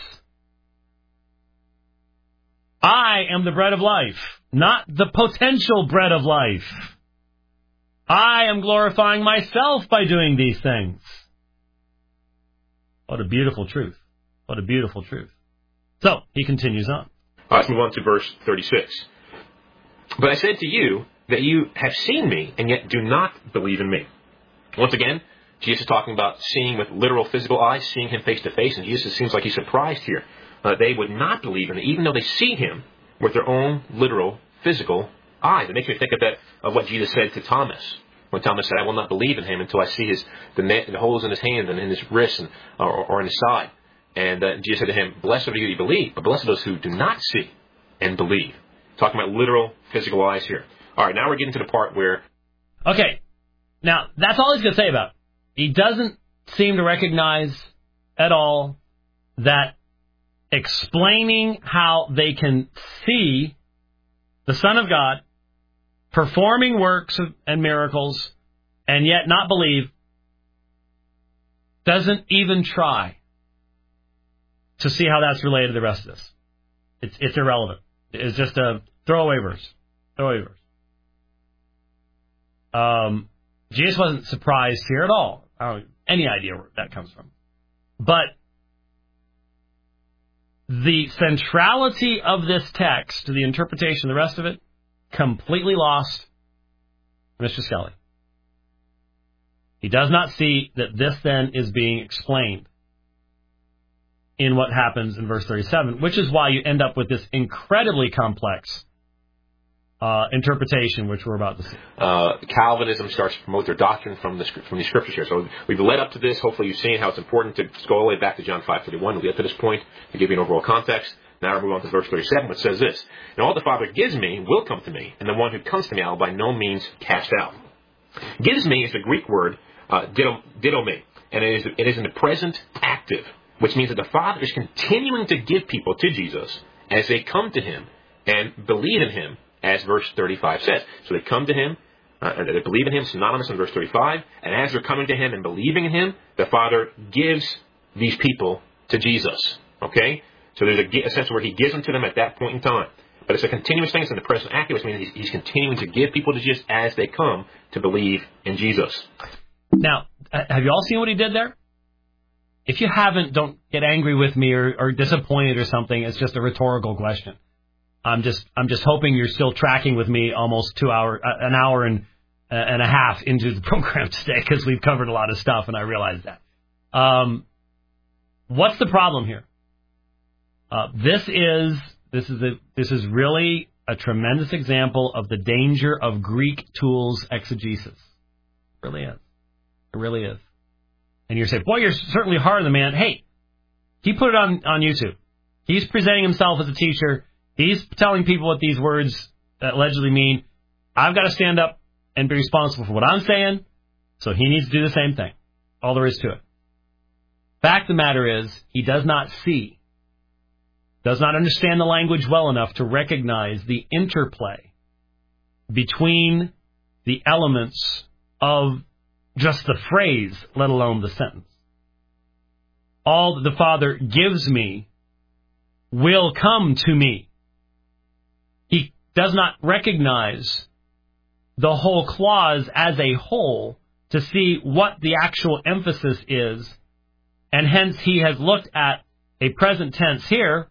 I am the bread of life, not the potential bread of life. I am glorifying myself by doing these things. What a beautiful truth. What a beautiful truth. So, he continues on. All right, let's move on to verse thirty-six. But I said to you that you have seen me and yet do not believe in me. Once again, Jesus is talking about seeing with literal physical eyes, seeing him face to face, and Jesus seems like he's surprised here. Uh, they would not believe in him, even though they see him with their own literal physical eyes. It makes me think of that of what Jesus said to Thomas. When Thomas said, I will not believe in him until I see his the, na- the holes in his hand and in his wrists and, or, or in his side. And uh, Jesus said to him, blessed are you who believe, but blessed are those who do not see and believe. Talking about literal physical eyes here. All right, now we're getting to the part where... Okay, now that's all he's going to say about it. He doesn't seem to recognize at all that explaining how they can see the Son of God performing works and miracles and yet not believe doesn't even try to see how that's related to the rest of this. It's, it's irrelevant. It's just a throwaway verse. Oivers. Um, Jesus wasn't surprised here at all. I don't have any idea where that comes from. But the centrality of this text to the interpretation, the rest of it, completely lost Mister Skelly. He does not see that this then is being explained in what happens in verse thirty-seven, which is why you end up with this incredibly complex uh, interpretation, which we're about to see. Uh, Calvinism starts to promote their doctrine from the from the scriptures here. So we've led up to this. Hopefully you've seen how it's important to go all the way back to John five thirty-one. We'll get to this point to give you an overall context. Now we'll move on to verse thirty-seven, which says this: "And all the Father gives me will come to me, and the one who comes to me I will by no means cast out." Gives me is the Greek word uh, dido, didomi, and it is, it is in the present active, which means that the Father is continuing to give people to Jesus as they come to Him and believe in Him, as verse thirty-five says. So they come to Him, uh, and they believe in Him, synonymous in verse thirty-five, and as they're coming to Him and believing in Him, the Father gives these people to Jesus. Okay? So there's a, a sense where He gives them to them at that point in time. But it's a continuous thing. It's in the present active, which means he's, he's continuing to give people to Jesus as they come to believe in Jesus. Now, have you all seen what he did there? If you haven't, don't get angry with me or, or disappointed or something. It's just a rhetorical question. I'm just I'm just hoping you're still tracking with me almost two hour uh, an hour and uh, and a half into the program today, because we've covered a lot of stuff, and I realize that. Um, what's the problem here? Uh, this is this is a, this is really a tremendous example of the danger of Greek tools exegesis. It really is. It really is. And you're saying, boy, you're certainly hard on the man. Hey, he put it on, on YouTube. He's presenting himself as a teacher. He's telling people what these words allegedly mean. I've got to stand up and be responsible for what I'm saying, so he needs to do the same thing. All there is to it. Fact of the matter is, he does not see, does not understand the language well enough to recognize the interplay between the elements of just the phrase, let alone the sentence. All that the Father gives me will come to me. He does not recognize the whole clause as a whole to see what the actual emphasis is, and hence he has looked at a present tense here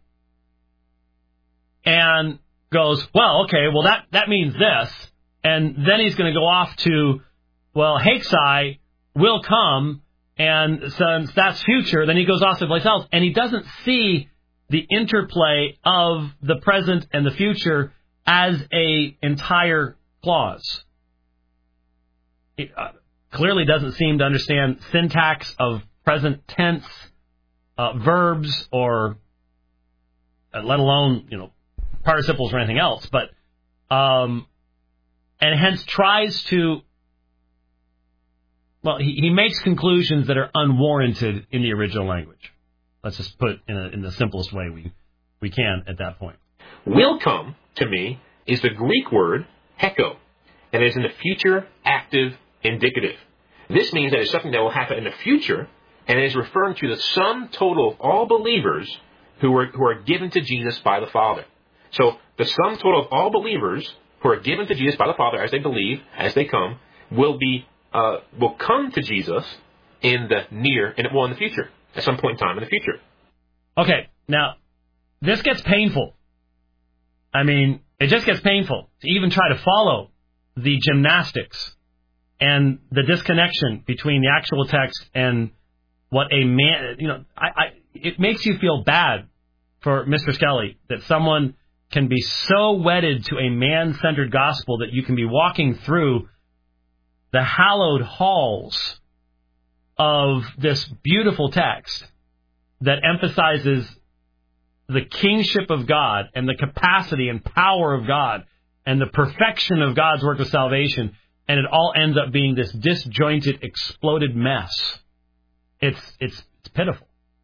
and goes, well, okay, well that, that means this, and then he's going to go off to, well, Hexai will come, and since that's future, then he goes off to someplace else, and he doesn't see the interplay of the present and the future as a entire clause. It uh, clearly doesn't seem to understand syntax of present tense uh, verbs, or uh, let alone, you know, participles or anything else, but um, and hence tries to. Well, he, he makes conclusions that are unwarranted in the original language. Let's just put it in, a, in the simplest way we, we can at that point. Will come to me is the Greek word heko, and it is in the future active indicative. This means that it's something that will happen in the future, and it is referring to the sum total of all believers who are, who are given to Jesus by the Father. So the sum total of all believers who are given to Jesus by the Father as they believe, as they come, will be Uh, will come to Jesus in the near, and well, in the future, at some point in time in the future. Okay, now, this gets painful. I mean, it just gets painful to even try to follow the gymnastics and the disconnection between the actual text and what a man, you know, I, I, it makes you feel bad for Mister Skelly that someone can be so wedded to a man-centered gospel that you can be walking through the hallowed halls of this beautiful text that emphasizes the kingship of God and the capacity and power of God and the perfection of God's work of salvation, and it all ends up being this disjointed, exploded mess. It's it's, it's pitiful.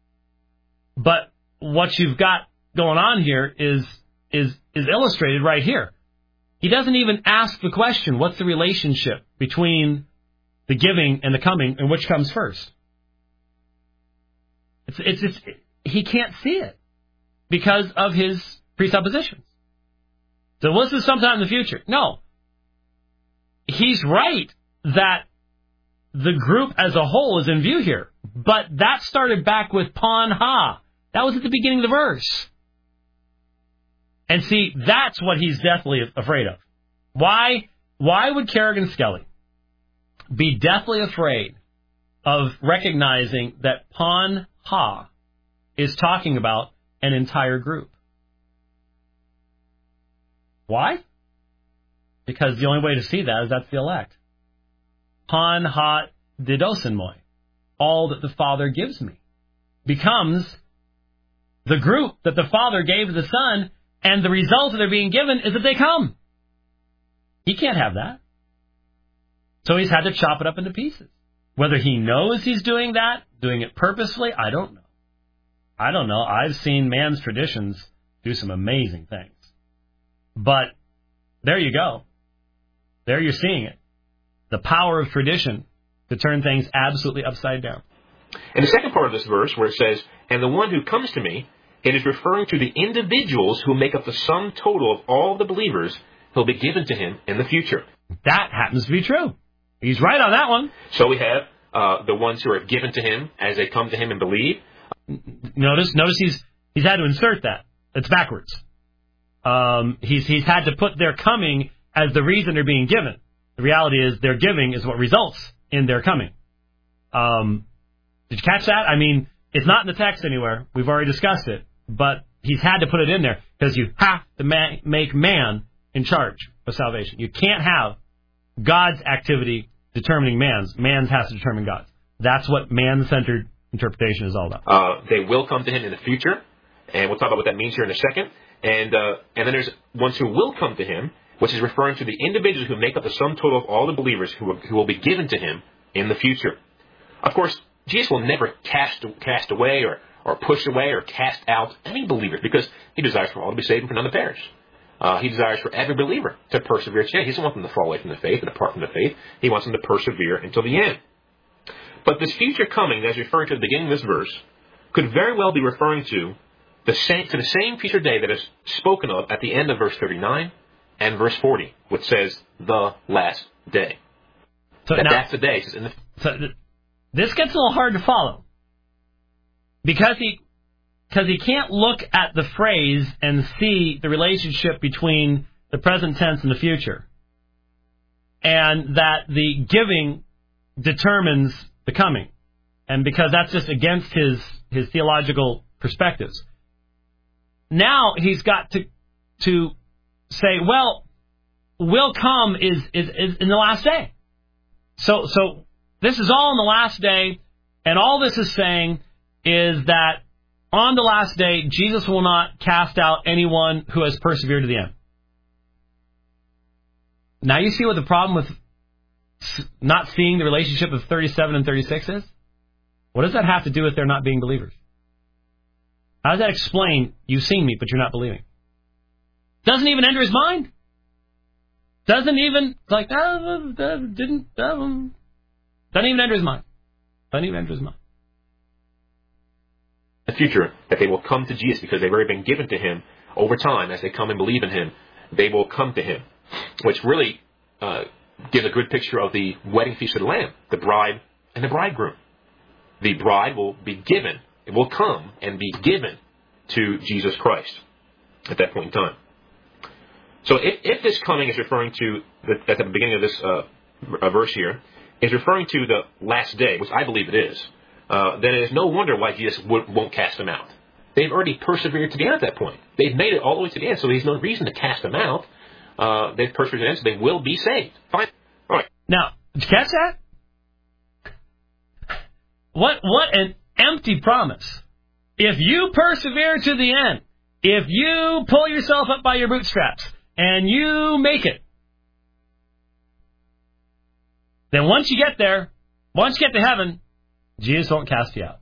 But what you've got going on here is is is illustrated right here. He doesn't even ask the question, what's the relationship between the giving and the coming, and which comes first? It's, it's, it's, he can't see it because of his presuppositions. So this is sometime in the future. No. He's right that the group as a whole is in view here. But that started back with Pon Ha. That was at the beginning of the verse. And see, that's what he's deathly afraid of. Why, why would Kerrigan Skelly be deathly afraid of recognizing that Pon Ha is talking about an entire group? Why? Because the only way to see that is that's the elect. Pon Ha didosenmoi, all that the Father gives me, becomes the group that the Father gave to the Son, and the result of their being given is that they come. He can't have that. So he's had to chop it up into pieces. Whether he knows he's doing that, doing it purposefully, I don't know. I don't know. I've seen man's traditions do some amazing things. But there you go. There you're seeing it. The power of tradition to turn things absolutely upside down. And the second part of this verse where it says, and the one who comes to me, it is referring to the individuals who make up the sum total of all the believers who will be given to him in the future. That happens to be true. He's right on that one. So we have uh, the ones who are given to him as they come to him and believe. Notice, notice he's he's had to insert that. It's backwards. Um, he's he's had to put their coming as the reason they're being given. The reality is their giving is what results in their coming. Um, did you catch that? I mean, it's not in the text anywhere. We've already discussed it. But he's had to put it in there because you have to ma- make man in charge of salvation. You can't have God's activity determining man's. Man's has to determine God's. That's what man-centered interpretation is all about. Uh, they will come to him in the future, and we'll talk about what that means here in a second. And uh, and then there's ones who will come to him, which is referring to the individuals who make up the sum total of all the believers who will, who will be given to him in the future. Of course, Jesus will never cast cast away or, or push away or cast out any believers because he desires for all to be saved and for none to perish. Uh, he desires for every believer to persevere to the end. He doesn't want them to fall away from the faith and depart from the faith. He wants them to persevere until the end. But this future coming that is referring to at the beginning of this verse could very well be referring to the same, to the same future day that is spoken of at the end of verse thirty-nine and verse forty, which says the last day. So that, now, that's the day. In the, so th- this gets a little hard to follow because he because he can't look at the phrase and see the relationship between the present tense and the future, and that the giving determines the coming, and because that's just against his his theological perspectives. Now he's got to to say, well, will come is, is, is in the last day. So so this is all in the last day, and all this is saying is that on the last day, Jesus will not cast out anyone who has persevered to the end. Now you see what the problem with not seeing the relationship of thirty-seven and thirty-six is? What does that have to do with their not being believers? How does that explain you've seen me, but you're not believing? Doesn't even enter his mind. Doesn't even, like, uh, didn't, um, doesn't even enter his mind. Doesn't even enter his mind. the future, that they will come to Jesus because they've already been given to him over time. As they come and believe in him, they will come to him, which really uh, gives a good picture of the wedding feast of the Lamb, the bride and the bridegroom. The bride will be given, it will come and be given to Jesus Christ at that point in time. So if, if this coming is referring to, the, at the beginning of this uh, verse here, is referring to the last day, which I believe it is, uh, then it is no wonder why Jesus would, won't cast them out. They've already persevered to the end at that point. They've made it all the way to the end, so there's no reason to cast them out. Uh, they've persevered to the end, so they will be saved. Fine. All right. Now, did you catch that? What what an empty promise. If you persevere to the end, if you pull yourself up by your bootstraps, and you make it, then once you get there, once you get to heaven, Jesus won't cast you out.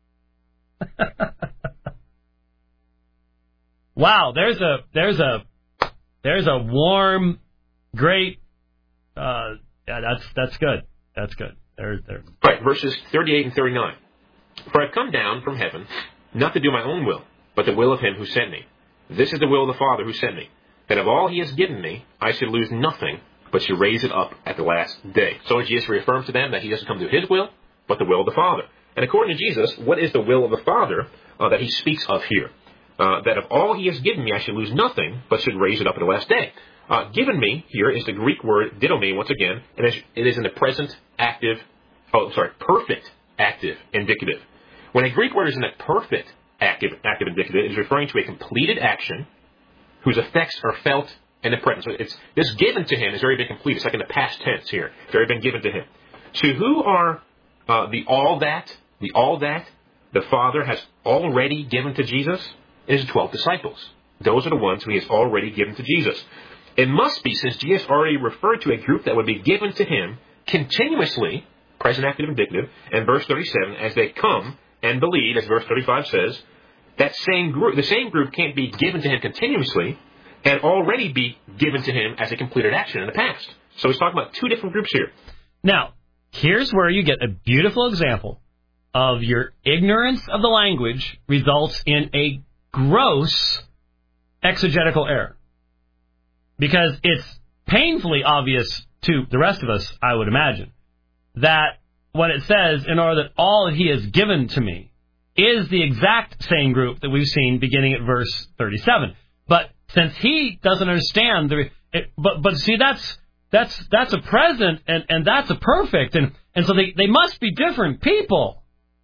Wow, there's a there's a there's a warm, great. Uh, yeah, that's that's good. That's good. There, there. Right, verses thirty-eight and thirty-nine. For I've come down from heaven, not to do my own will, but the will of him who sent me. This is the will of the Father who sent me, that of all he has given me, I should lose nothing, but should raise it up at the last day. So Jesus reaffirms to them that he doesn't come to his will, but the will of the Father. And according to Jesus, what is the will of the Father uh, that he speaks of here? Uh, that of all he has given me, I should lose nothing, but should raise it up at the last day. Uh, given me here is the Greek word didomi, once again, and it is in the present active, oh, sorry, perfect active indicative. When a Greek word is in the perfect active, active indicative, it is referring to a completed action whose effects are felt in the present. So it's, this given to him has already been complete. It's like in the past tense here. It's already been given to him. To who are uh, the all that, the all that the Father has already given to Jesus? It is the twelve disciples. Those are the ones who he has already given to Jesus. It must be, since Jesus already referred to a group that would be given to him continuously, present active indicative, and verse thirty-seven, as they come and believe, as verse thirty-five says, that same group, the same group can't be given to him continuously and already be given to him as a completed action in the past. So he's talking about two different groups here. Now, here's where you get a beautiful example of your ignorance of the language results in a gross exegetical error. Because it's painfully obvious to the rest of us, I would imagine, that when it says, in order that all that he has given to me, is the exact same group that we've seen beginning at verse thirty-seven. But since he doesn't understand, the, it, but but see, that's that's that's a present and, and that's a perfect, and, and so they, they must be different people.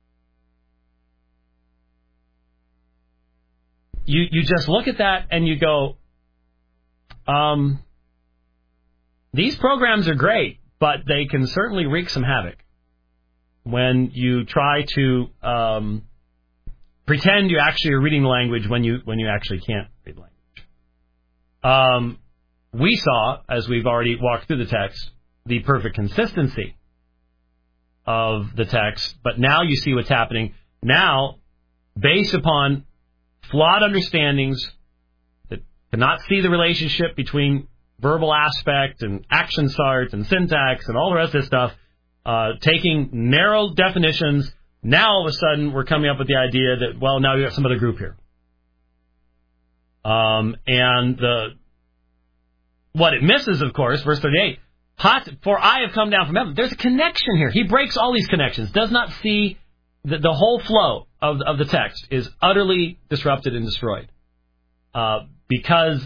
You you just look at that and you go, um, these programs are great, but they can certainly wreak some havoc when you try to um, pretend you actually are reading the language when you when you actually can't read the language. Um, we saw, as we've already walked through the text, the perfect consistency of the text, but now you see what's happening. Now, based upon flawed understandings that cannot see the relationship between verbal aspect and action start and syntax and all the rest of this stuff, uh, taking narrow definitions, now all of a sudden we're coming up with the idea that, well, now we got some other group here. Um, and the what it misses, of course, verse thirty-eight, hot, for I have come down from heaven. There's a connection here. He breaks all these connections, does not see the, the whole flow of, of the text is utterly disrupted and destroyed. Uh, because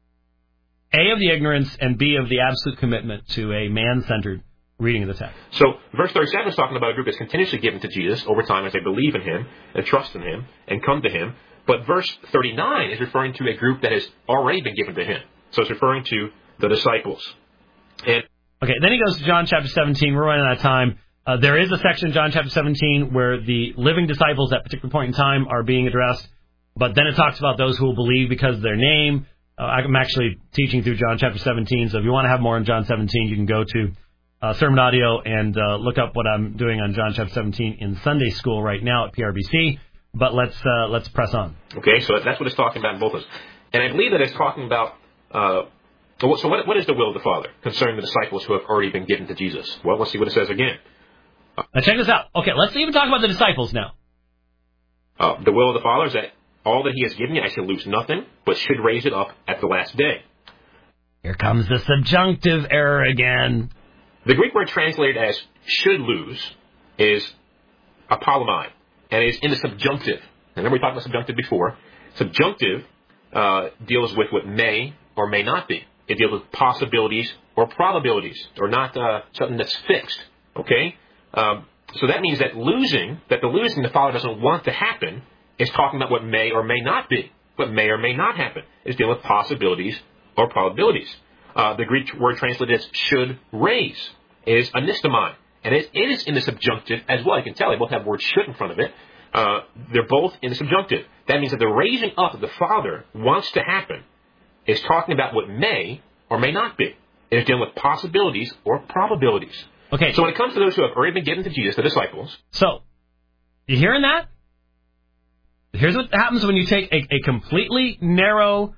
A, of the ignorance, and B, of the absolute commitment to a man-centered reading of the text. So verse thirty-seven is talking about a group that's continuously given to Jesus over time as they believe in him and trust in him and come to him. But verse thirty-nine is referring to a group that has already been given to him. So it's referring to the disciples. And okay, then he goes to John chapter seventeen. We're running out of time. Uh, there is a section in John chapter seventeen where the living disciples at a particular point in time are being addressed. But then it talks about those who will believe because of their name. Uh, I'm actually teaching through John chapter seventeen. So if you want to have more on John seventeen, you can go to uh, Sermon Audio and uh, look up what I'm doing on John chapter seventeen in Sunday school right now at P R B C. But let's uh, let's press on. Okay, so that's what it's talking about in both of us. And I believe that it's talking about, uh, so what, what is the will of the Father concerning the disciples who have already been given to Jesus? Well, let's see what it says again. Uh, now check this out. Okay, let's even talk about the disciples now. Uh, the will of the Father is that all that he has given you, I shall lose nothing, but should raise it up at the last day. Here comes the subjunctive error again. The Greek word translated as should lose is apolomai. And it is in the subjunctive. Remember we talked about subjunctive before. Subjunctive uh, deals with what may or may not be. It deals with possibilities or probabilities, or not uh, something that's fixed. Okay? Um, so that means that losing, that the losing the Father doesn't want to happen, is talking about what may or may not be. What may or may not happen. It's dealing with possibilities or probabilities. Uh, the Greek word translated as should raise is anistomai. And it is in the subjunctive as well. You can tell they both have the word should in front of it. Uh, they're both in the subjunctive. That means that the raising up that the Father wants to happen is talking about what may or may not be. It is dealing with possibilities or probabilities. Okay. So when it comes to those who have already been given to Jesus, the disciples. So, you hearing that? Here's what happens when you take a, a completely narrow,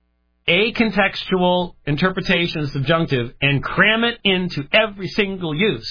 acontextual interpretation of subjunctive and cram it into every single use.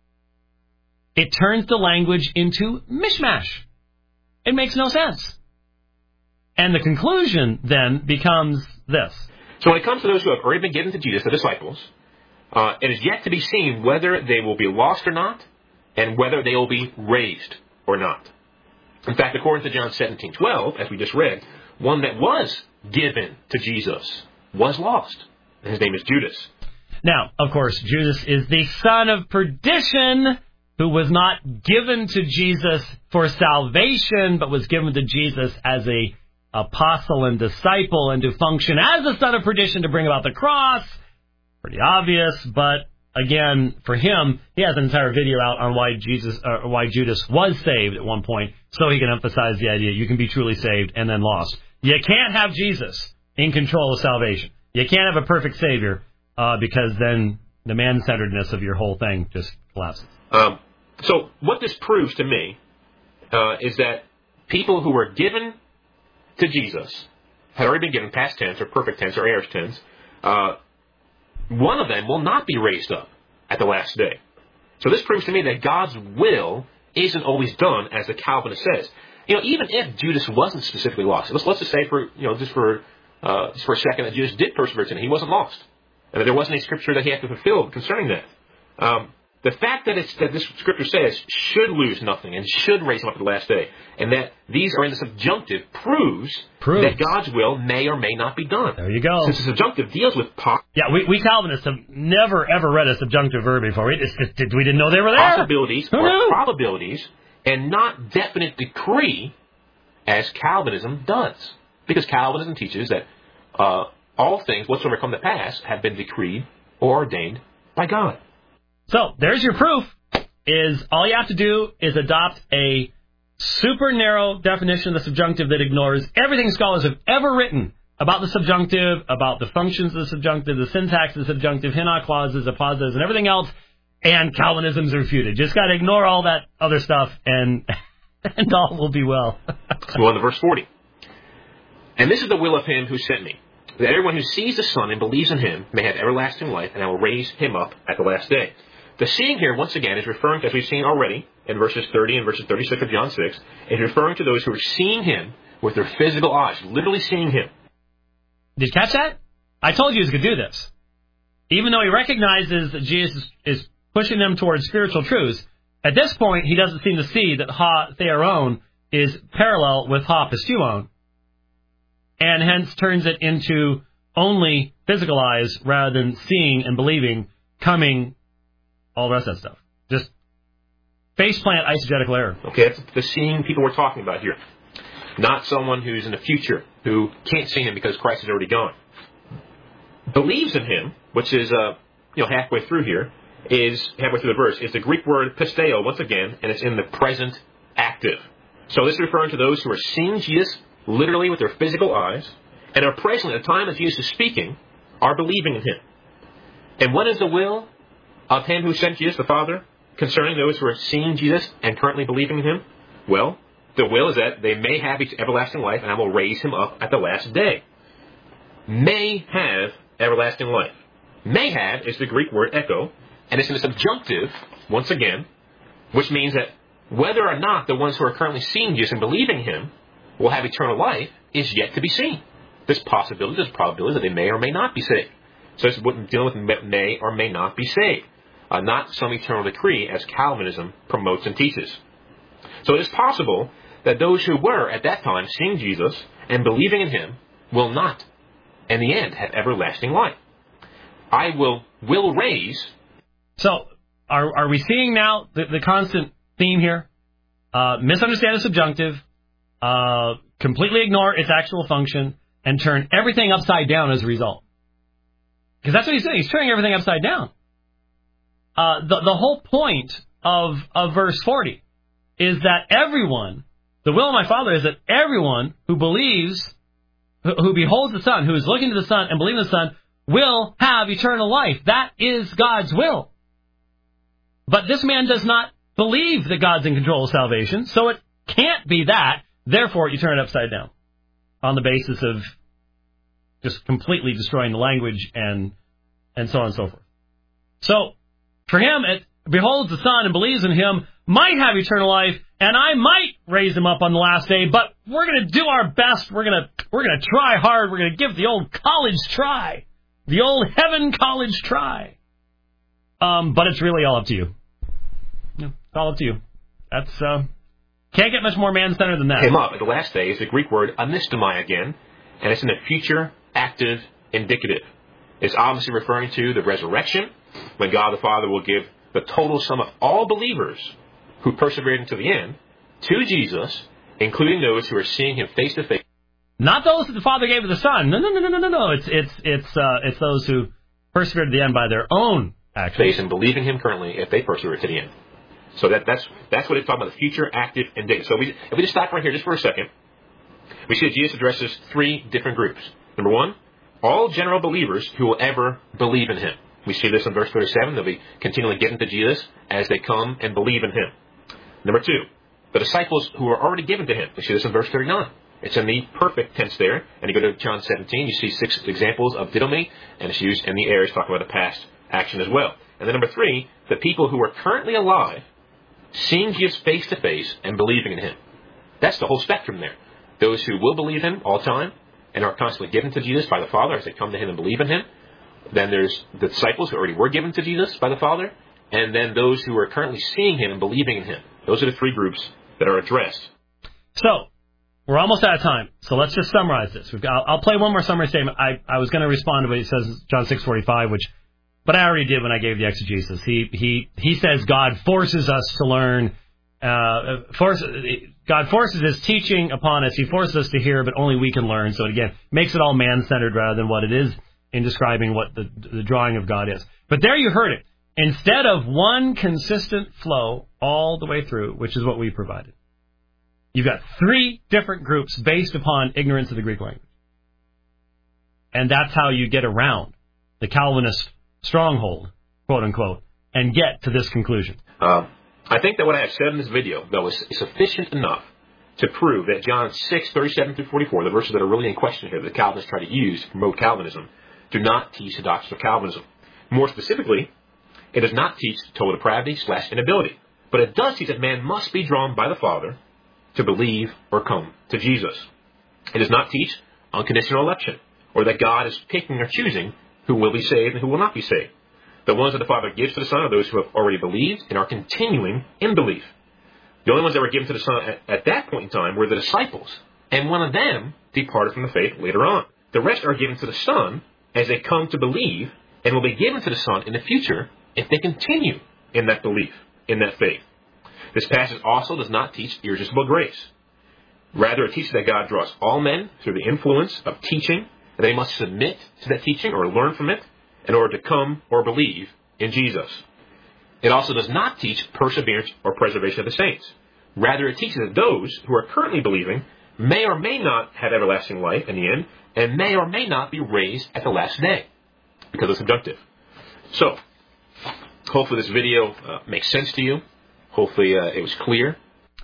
It turns the language into mishmash. It makes no sense. And the conclusion then becomes this. So when it comes to those who have already been given to Jesus, the disciples, uh, it is yet to be seen whether they will be lost or not, and whether they will be raised or not. In fact, according to John seventeen twelve, as we just read, one that was given to Jesus was lost. And his name is Judas. Now, of course, Judas is the son of perdition, who was not given to Jesus for salvation, but was given to Jesus as a apostle and disciple, and to function as the son of perdition to bring about the cross. Pretty obvious, but again, for him, he has an entire video out on why Jesus, uh, why Judas was saved at one point, so he can emphasize the idea you can be truly saved and then lost. You can't have Jesus in control of salvation. You can't have a perfect Savior, uh, because then the man-centeredness of your whole thing just collapses. Um, so what this proves to me uh, is that people who were given to Jesus had already been given past tense or perfect tense or aorist tense. Uh, one of them will not be raised up at the last day. So this proves to me that God's will isn't always done as the Calvinist says. You know, even if Judas wasn't specifically lost, let's let's just say for you know just for uh, just for a second that Judas did persevere in it, he wasn't lost, and that there wasn't any scripture that he had to fulfill concerning that. Um, the fact that it's that this scripture says should lose nothing and should raise him up at the last day, and that these are in the subjunctive proves, proves that God's will may or may not be done. There you go. Since the subjunctive deals with po- yeah, we, we Calvinists have never ever read a subjunctive verb before. We just, just we didn't know they were there. Possibilities Who or knew? probabilities, and not definite decree, as Calvinism does, because Calvinism teaches that uh, all things whatsoever come to pass have been decreed or ordained by God. So, there's your proof, is all you have to do is adopt a super narrow definition of the subjunctive that ignores everything scholars have ever written about the subjunctive, about the functions of the subjunctive, the syntax of the subjunctive, hina clauses, appositives, and everything else, and Calvinism's refuted. Just got to ignore all that other stuff, and and all will be well. Let's go on to verse forty. And this is the will of him who sent me, that everyone who sees the Son and believes in him may have everlasting life, and I will raise him up at the last day. The seeing here, once again, is referring to, as we've seen already, in verses thirty and verses thirty-six of John six, is referring to those who are seeing him with their physical eyes, literally seeing him. Did you catch that? I told you he was going to do this. Even though he recognizes that Jesus is pushing them towards spiritual truths, at this point, he doesn't seem to see that ha theoron is parallel with ha pisteuon, and hence turns it into only physical eyes rather than seeing and believing, coming, all the rest of that stuff. Just faceplant eisegetical error. Okay, that's the seeing people we're talking about here. Not someone who's in the future, who can't see him because Christ is already gone. Believes in him, which is uh, you know halfway through here, is halfway through the verse, is the Greek word pisteo, once again, and it's in the present active. So this is referring to those who are seeing Jesus literally with their physical eyes, and are presently, at the time that Jesus is speaking, are believing in him. And what is the will of him who sent Jesus, the Father, concerning those who are seeing Jesus and currently believing in him? Well, the will is that they may have everlasting life, and I will raise him up at the last day. May have everlasting life. May have is the Greek word echo, and it's in the subjunctive, once again, which means that whether or not the ones who are currently seeing Jesus and believing him will have eternal life is yet to be seen. There's possibility, there's probability that they may or may not be saved. So it's dealing with may or may not be saved. Uh, not some eternal decree as Calvinism promotes and teaches. So it is possible that those who were at that time seeing Jesus and believing in him will not, in the end, have everlasting life. I will will raise. So are are we seeing now the, the constant theme here? Uh, misunderstand the subjunctive, uh, completely ignore its actual function, and turn everything upside down as a result. Because that's what he's doing. He's turning everything upside down. Uh, the, the whole point of, of verse forty is that everyone, the will of my Father is that everyone who believes, who, who beholds the Son, who is looking to the Son and believes in the Son, will have eternal life. That is God's will. But this man does not believe that God's in control of salvation, so it can't be that. Therefore, you turn it upside down on the basis of just completely destroying the language and and so on and so forth. So, for him, it beholds the Son and believes in him might have eternal life, and I might raise him up on the last day, but we're going to do our best. We're going to we're going to try hard. We're going to give the old college try, the old heaven college try. Um, but it's really all up to you. Yeah, it's all up to you. That's uh, can't get much more man-centered than that. Came up at the last day is the Greek word anistomai again, and it's in the future active indicative. It's obviously referring to the resurrection, when God the Father will give the total sum of all believers who persevered until the end to Jesus, including those who are seeing him face to face. Not those that the Father gave to the Son. No, no, no, no, no, no, no. It's it's it's uh, it's those who persevered to the end by their own actions. Face and believing him currently if they persevere to the end. So that that's that's what it's talking about, the future active indicative. So we, if we just stop right here just for a second, we see that Jesus addresses three different groups. Number one, all general believers who will ever believe in him. We see this in verse thirty-seven. They'll be continually given to Jesus as they come and believe in him. Number two, the disciples who are already given to him. We see this in verse thirty-nine. It's in the perfect tense there. And you go to John seventeen, you see six examples of didomi, and it's used in the aorist, talking about the past action as well. And then number three, the people who are currently alive, seeing Jesus face to face and believing in him. That's the whole spectrum there. Those who will believe him all the time and are constantly given to Jesus by the Father as they come to him and believe in him. Then there's the disciples who already were given to Jesus by the Father. And then those who are currently seeing him and believing in him. Those are the three groups that are addressed. So, we're almost out of time. So let's just summarize this. We've got, I'll, I'll play one more summary statement. I, I was going to respond to what he says, John six forty-five, which, but I already did when I gave the exegesis. He he he says God forces us to learn. Uh, force, God forces his teaching upon us. He forces us to hear, but only we can learn. So again, makes it all man-centered rather than what it is in describing what the, the drawing of God is. But there you heard it. Instead of one consistent flow all the way through, which is what we provided, you've got three different groups based upon ignorance of the Greek language. And that's how you get around the Calvinist stronghold, quote unquote, and get to this conclusion. Uh, I think that what I have said in this video, though, is sufficient enough to prove that John six, thirty-seven through forty-four, the verses that are really in question here, that the Calvinists try to use to promote Calvinism, do not teach the doctrine of Calvinism. More specifically, it does not teach total depravity slash inability, but it does teach that man must be drawn by the Father to believe or come to Jesus. It does not teach unconditional election, or that God is picking or choosing who will be saved and who will not be saved. The ones that the Father gives to the Son are those who have already believed and are continuing in belief. The only ones that were given to the Son at, at that point in time were the disciples, and one of them departed from the faith later on. The rest are given to the Son as they come to believe, and will be given to the Son in the future if they continue in that belief, in that faith. This passage also does not teach irresistible grace. Rather, it teaches that God draws all men through the influence of teaching, and they must submit to that teaching or learn from it in order to come or believe in Jesus. It also does not teach perseverance or preservation of the saints. Rather, it teaches that those who are currently believing may or may not have everlasting life in the end, and may or may not be raised at the last day, because it's subjunctive. So, hopefully this video uh, makes sense to you. Hopefully uh, it was clear.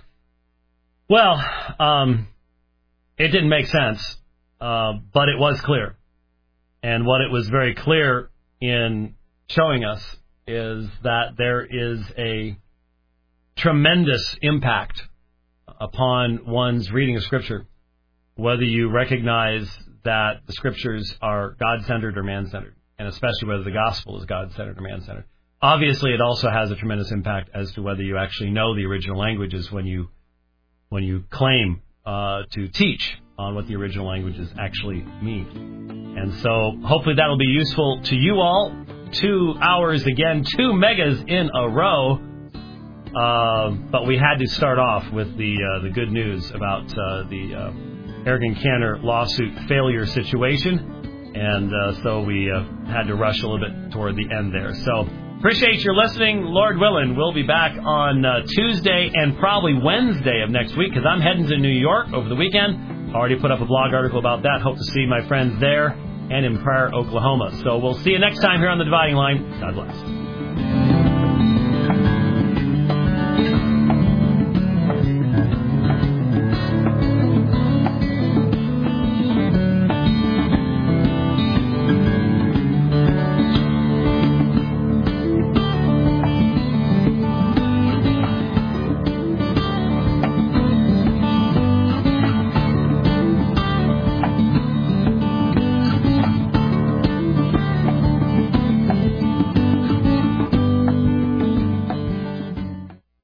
Well, um, it didn't make sense, uh, but it was clear. And what it was very clear in showing us is that there is a tremendous impact upon one's reading of Scripture, whether you recognize that the Scriptures are God-centered or man-centered, and especially whether the Gospel is God-centered or man-centered. Obviously, it also has a tremendous impact as to whether you actually know the original languages when you when you claim uh, to teach on what the original languages actually mean. And so hopefully that will be useful to you all. Two hours again, two megas in a row. Uh, but we had to start off with the uh, the good news about uh, the uh, Arrogant Cantor lawsuit failure situation. And uh, so we uh, had to rush a little bit toward the end there. So appreciate your listening. Lord willing, we'll be back on uh, Tuesday and probably Wednesday of next week because I'm heading to New York over the weekend. Already put up a blog article about that. Hope to see my friends there and in Pryor, Oklahoma. So we'll see you next time here on The Dividing Line. God bless.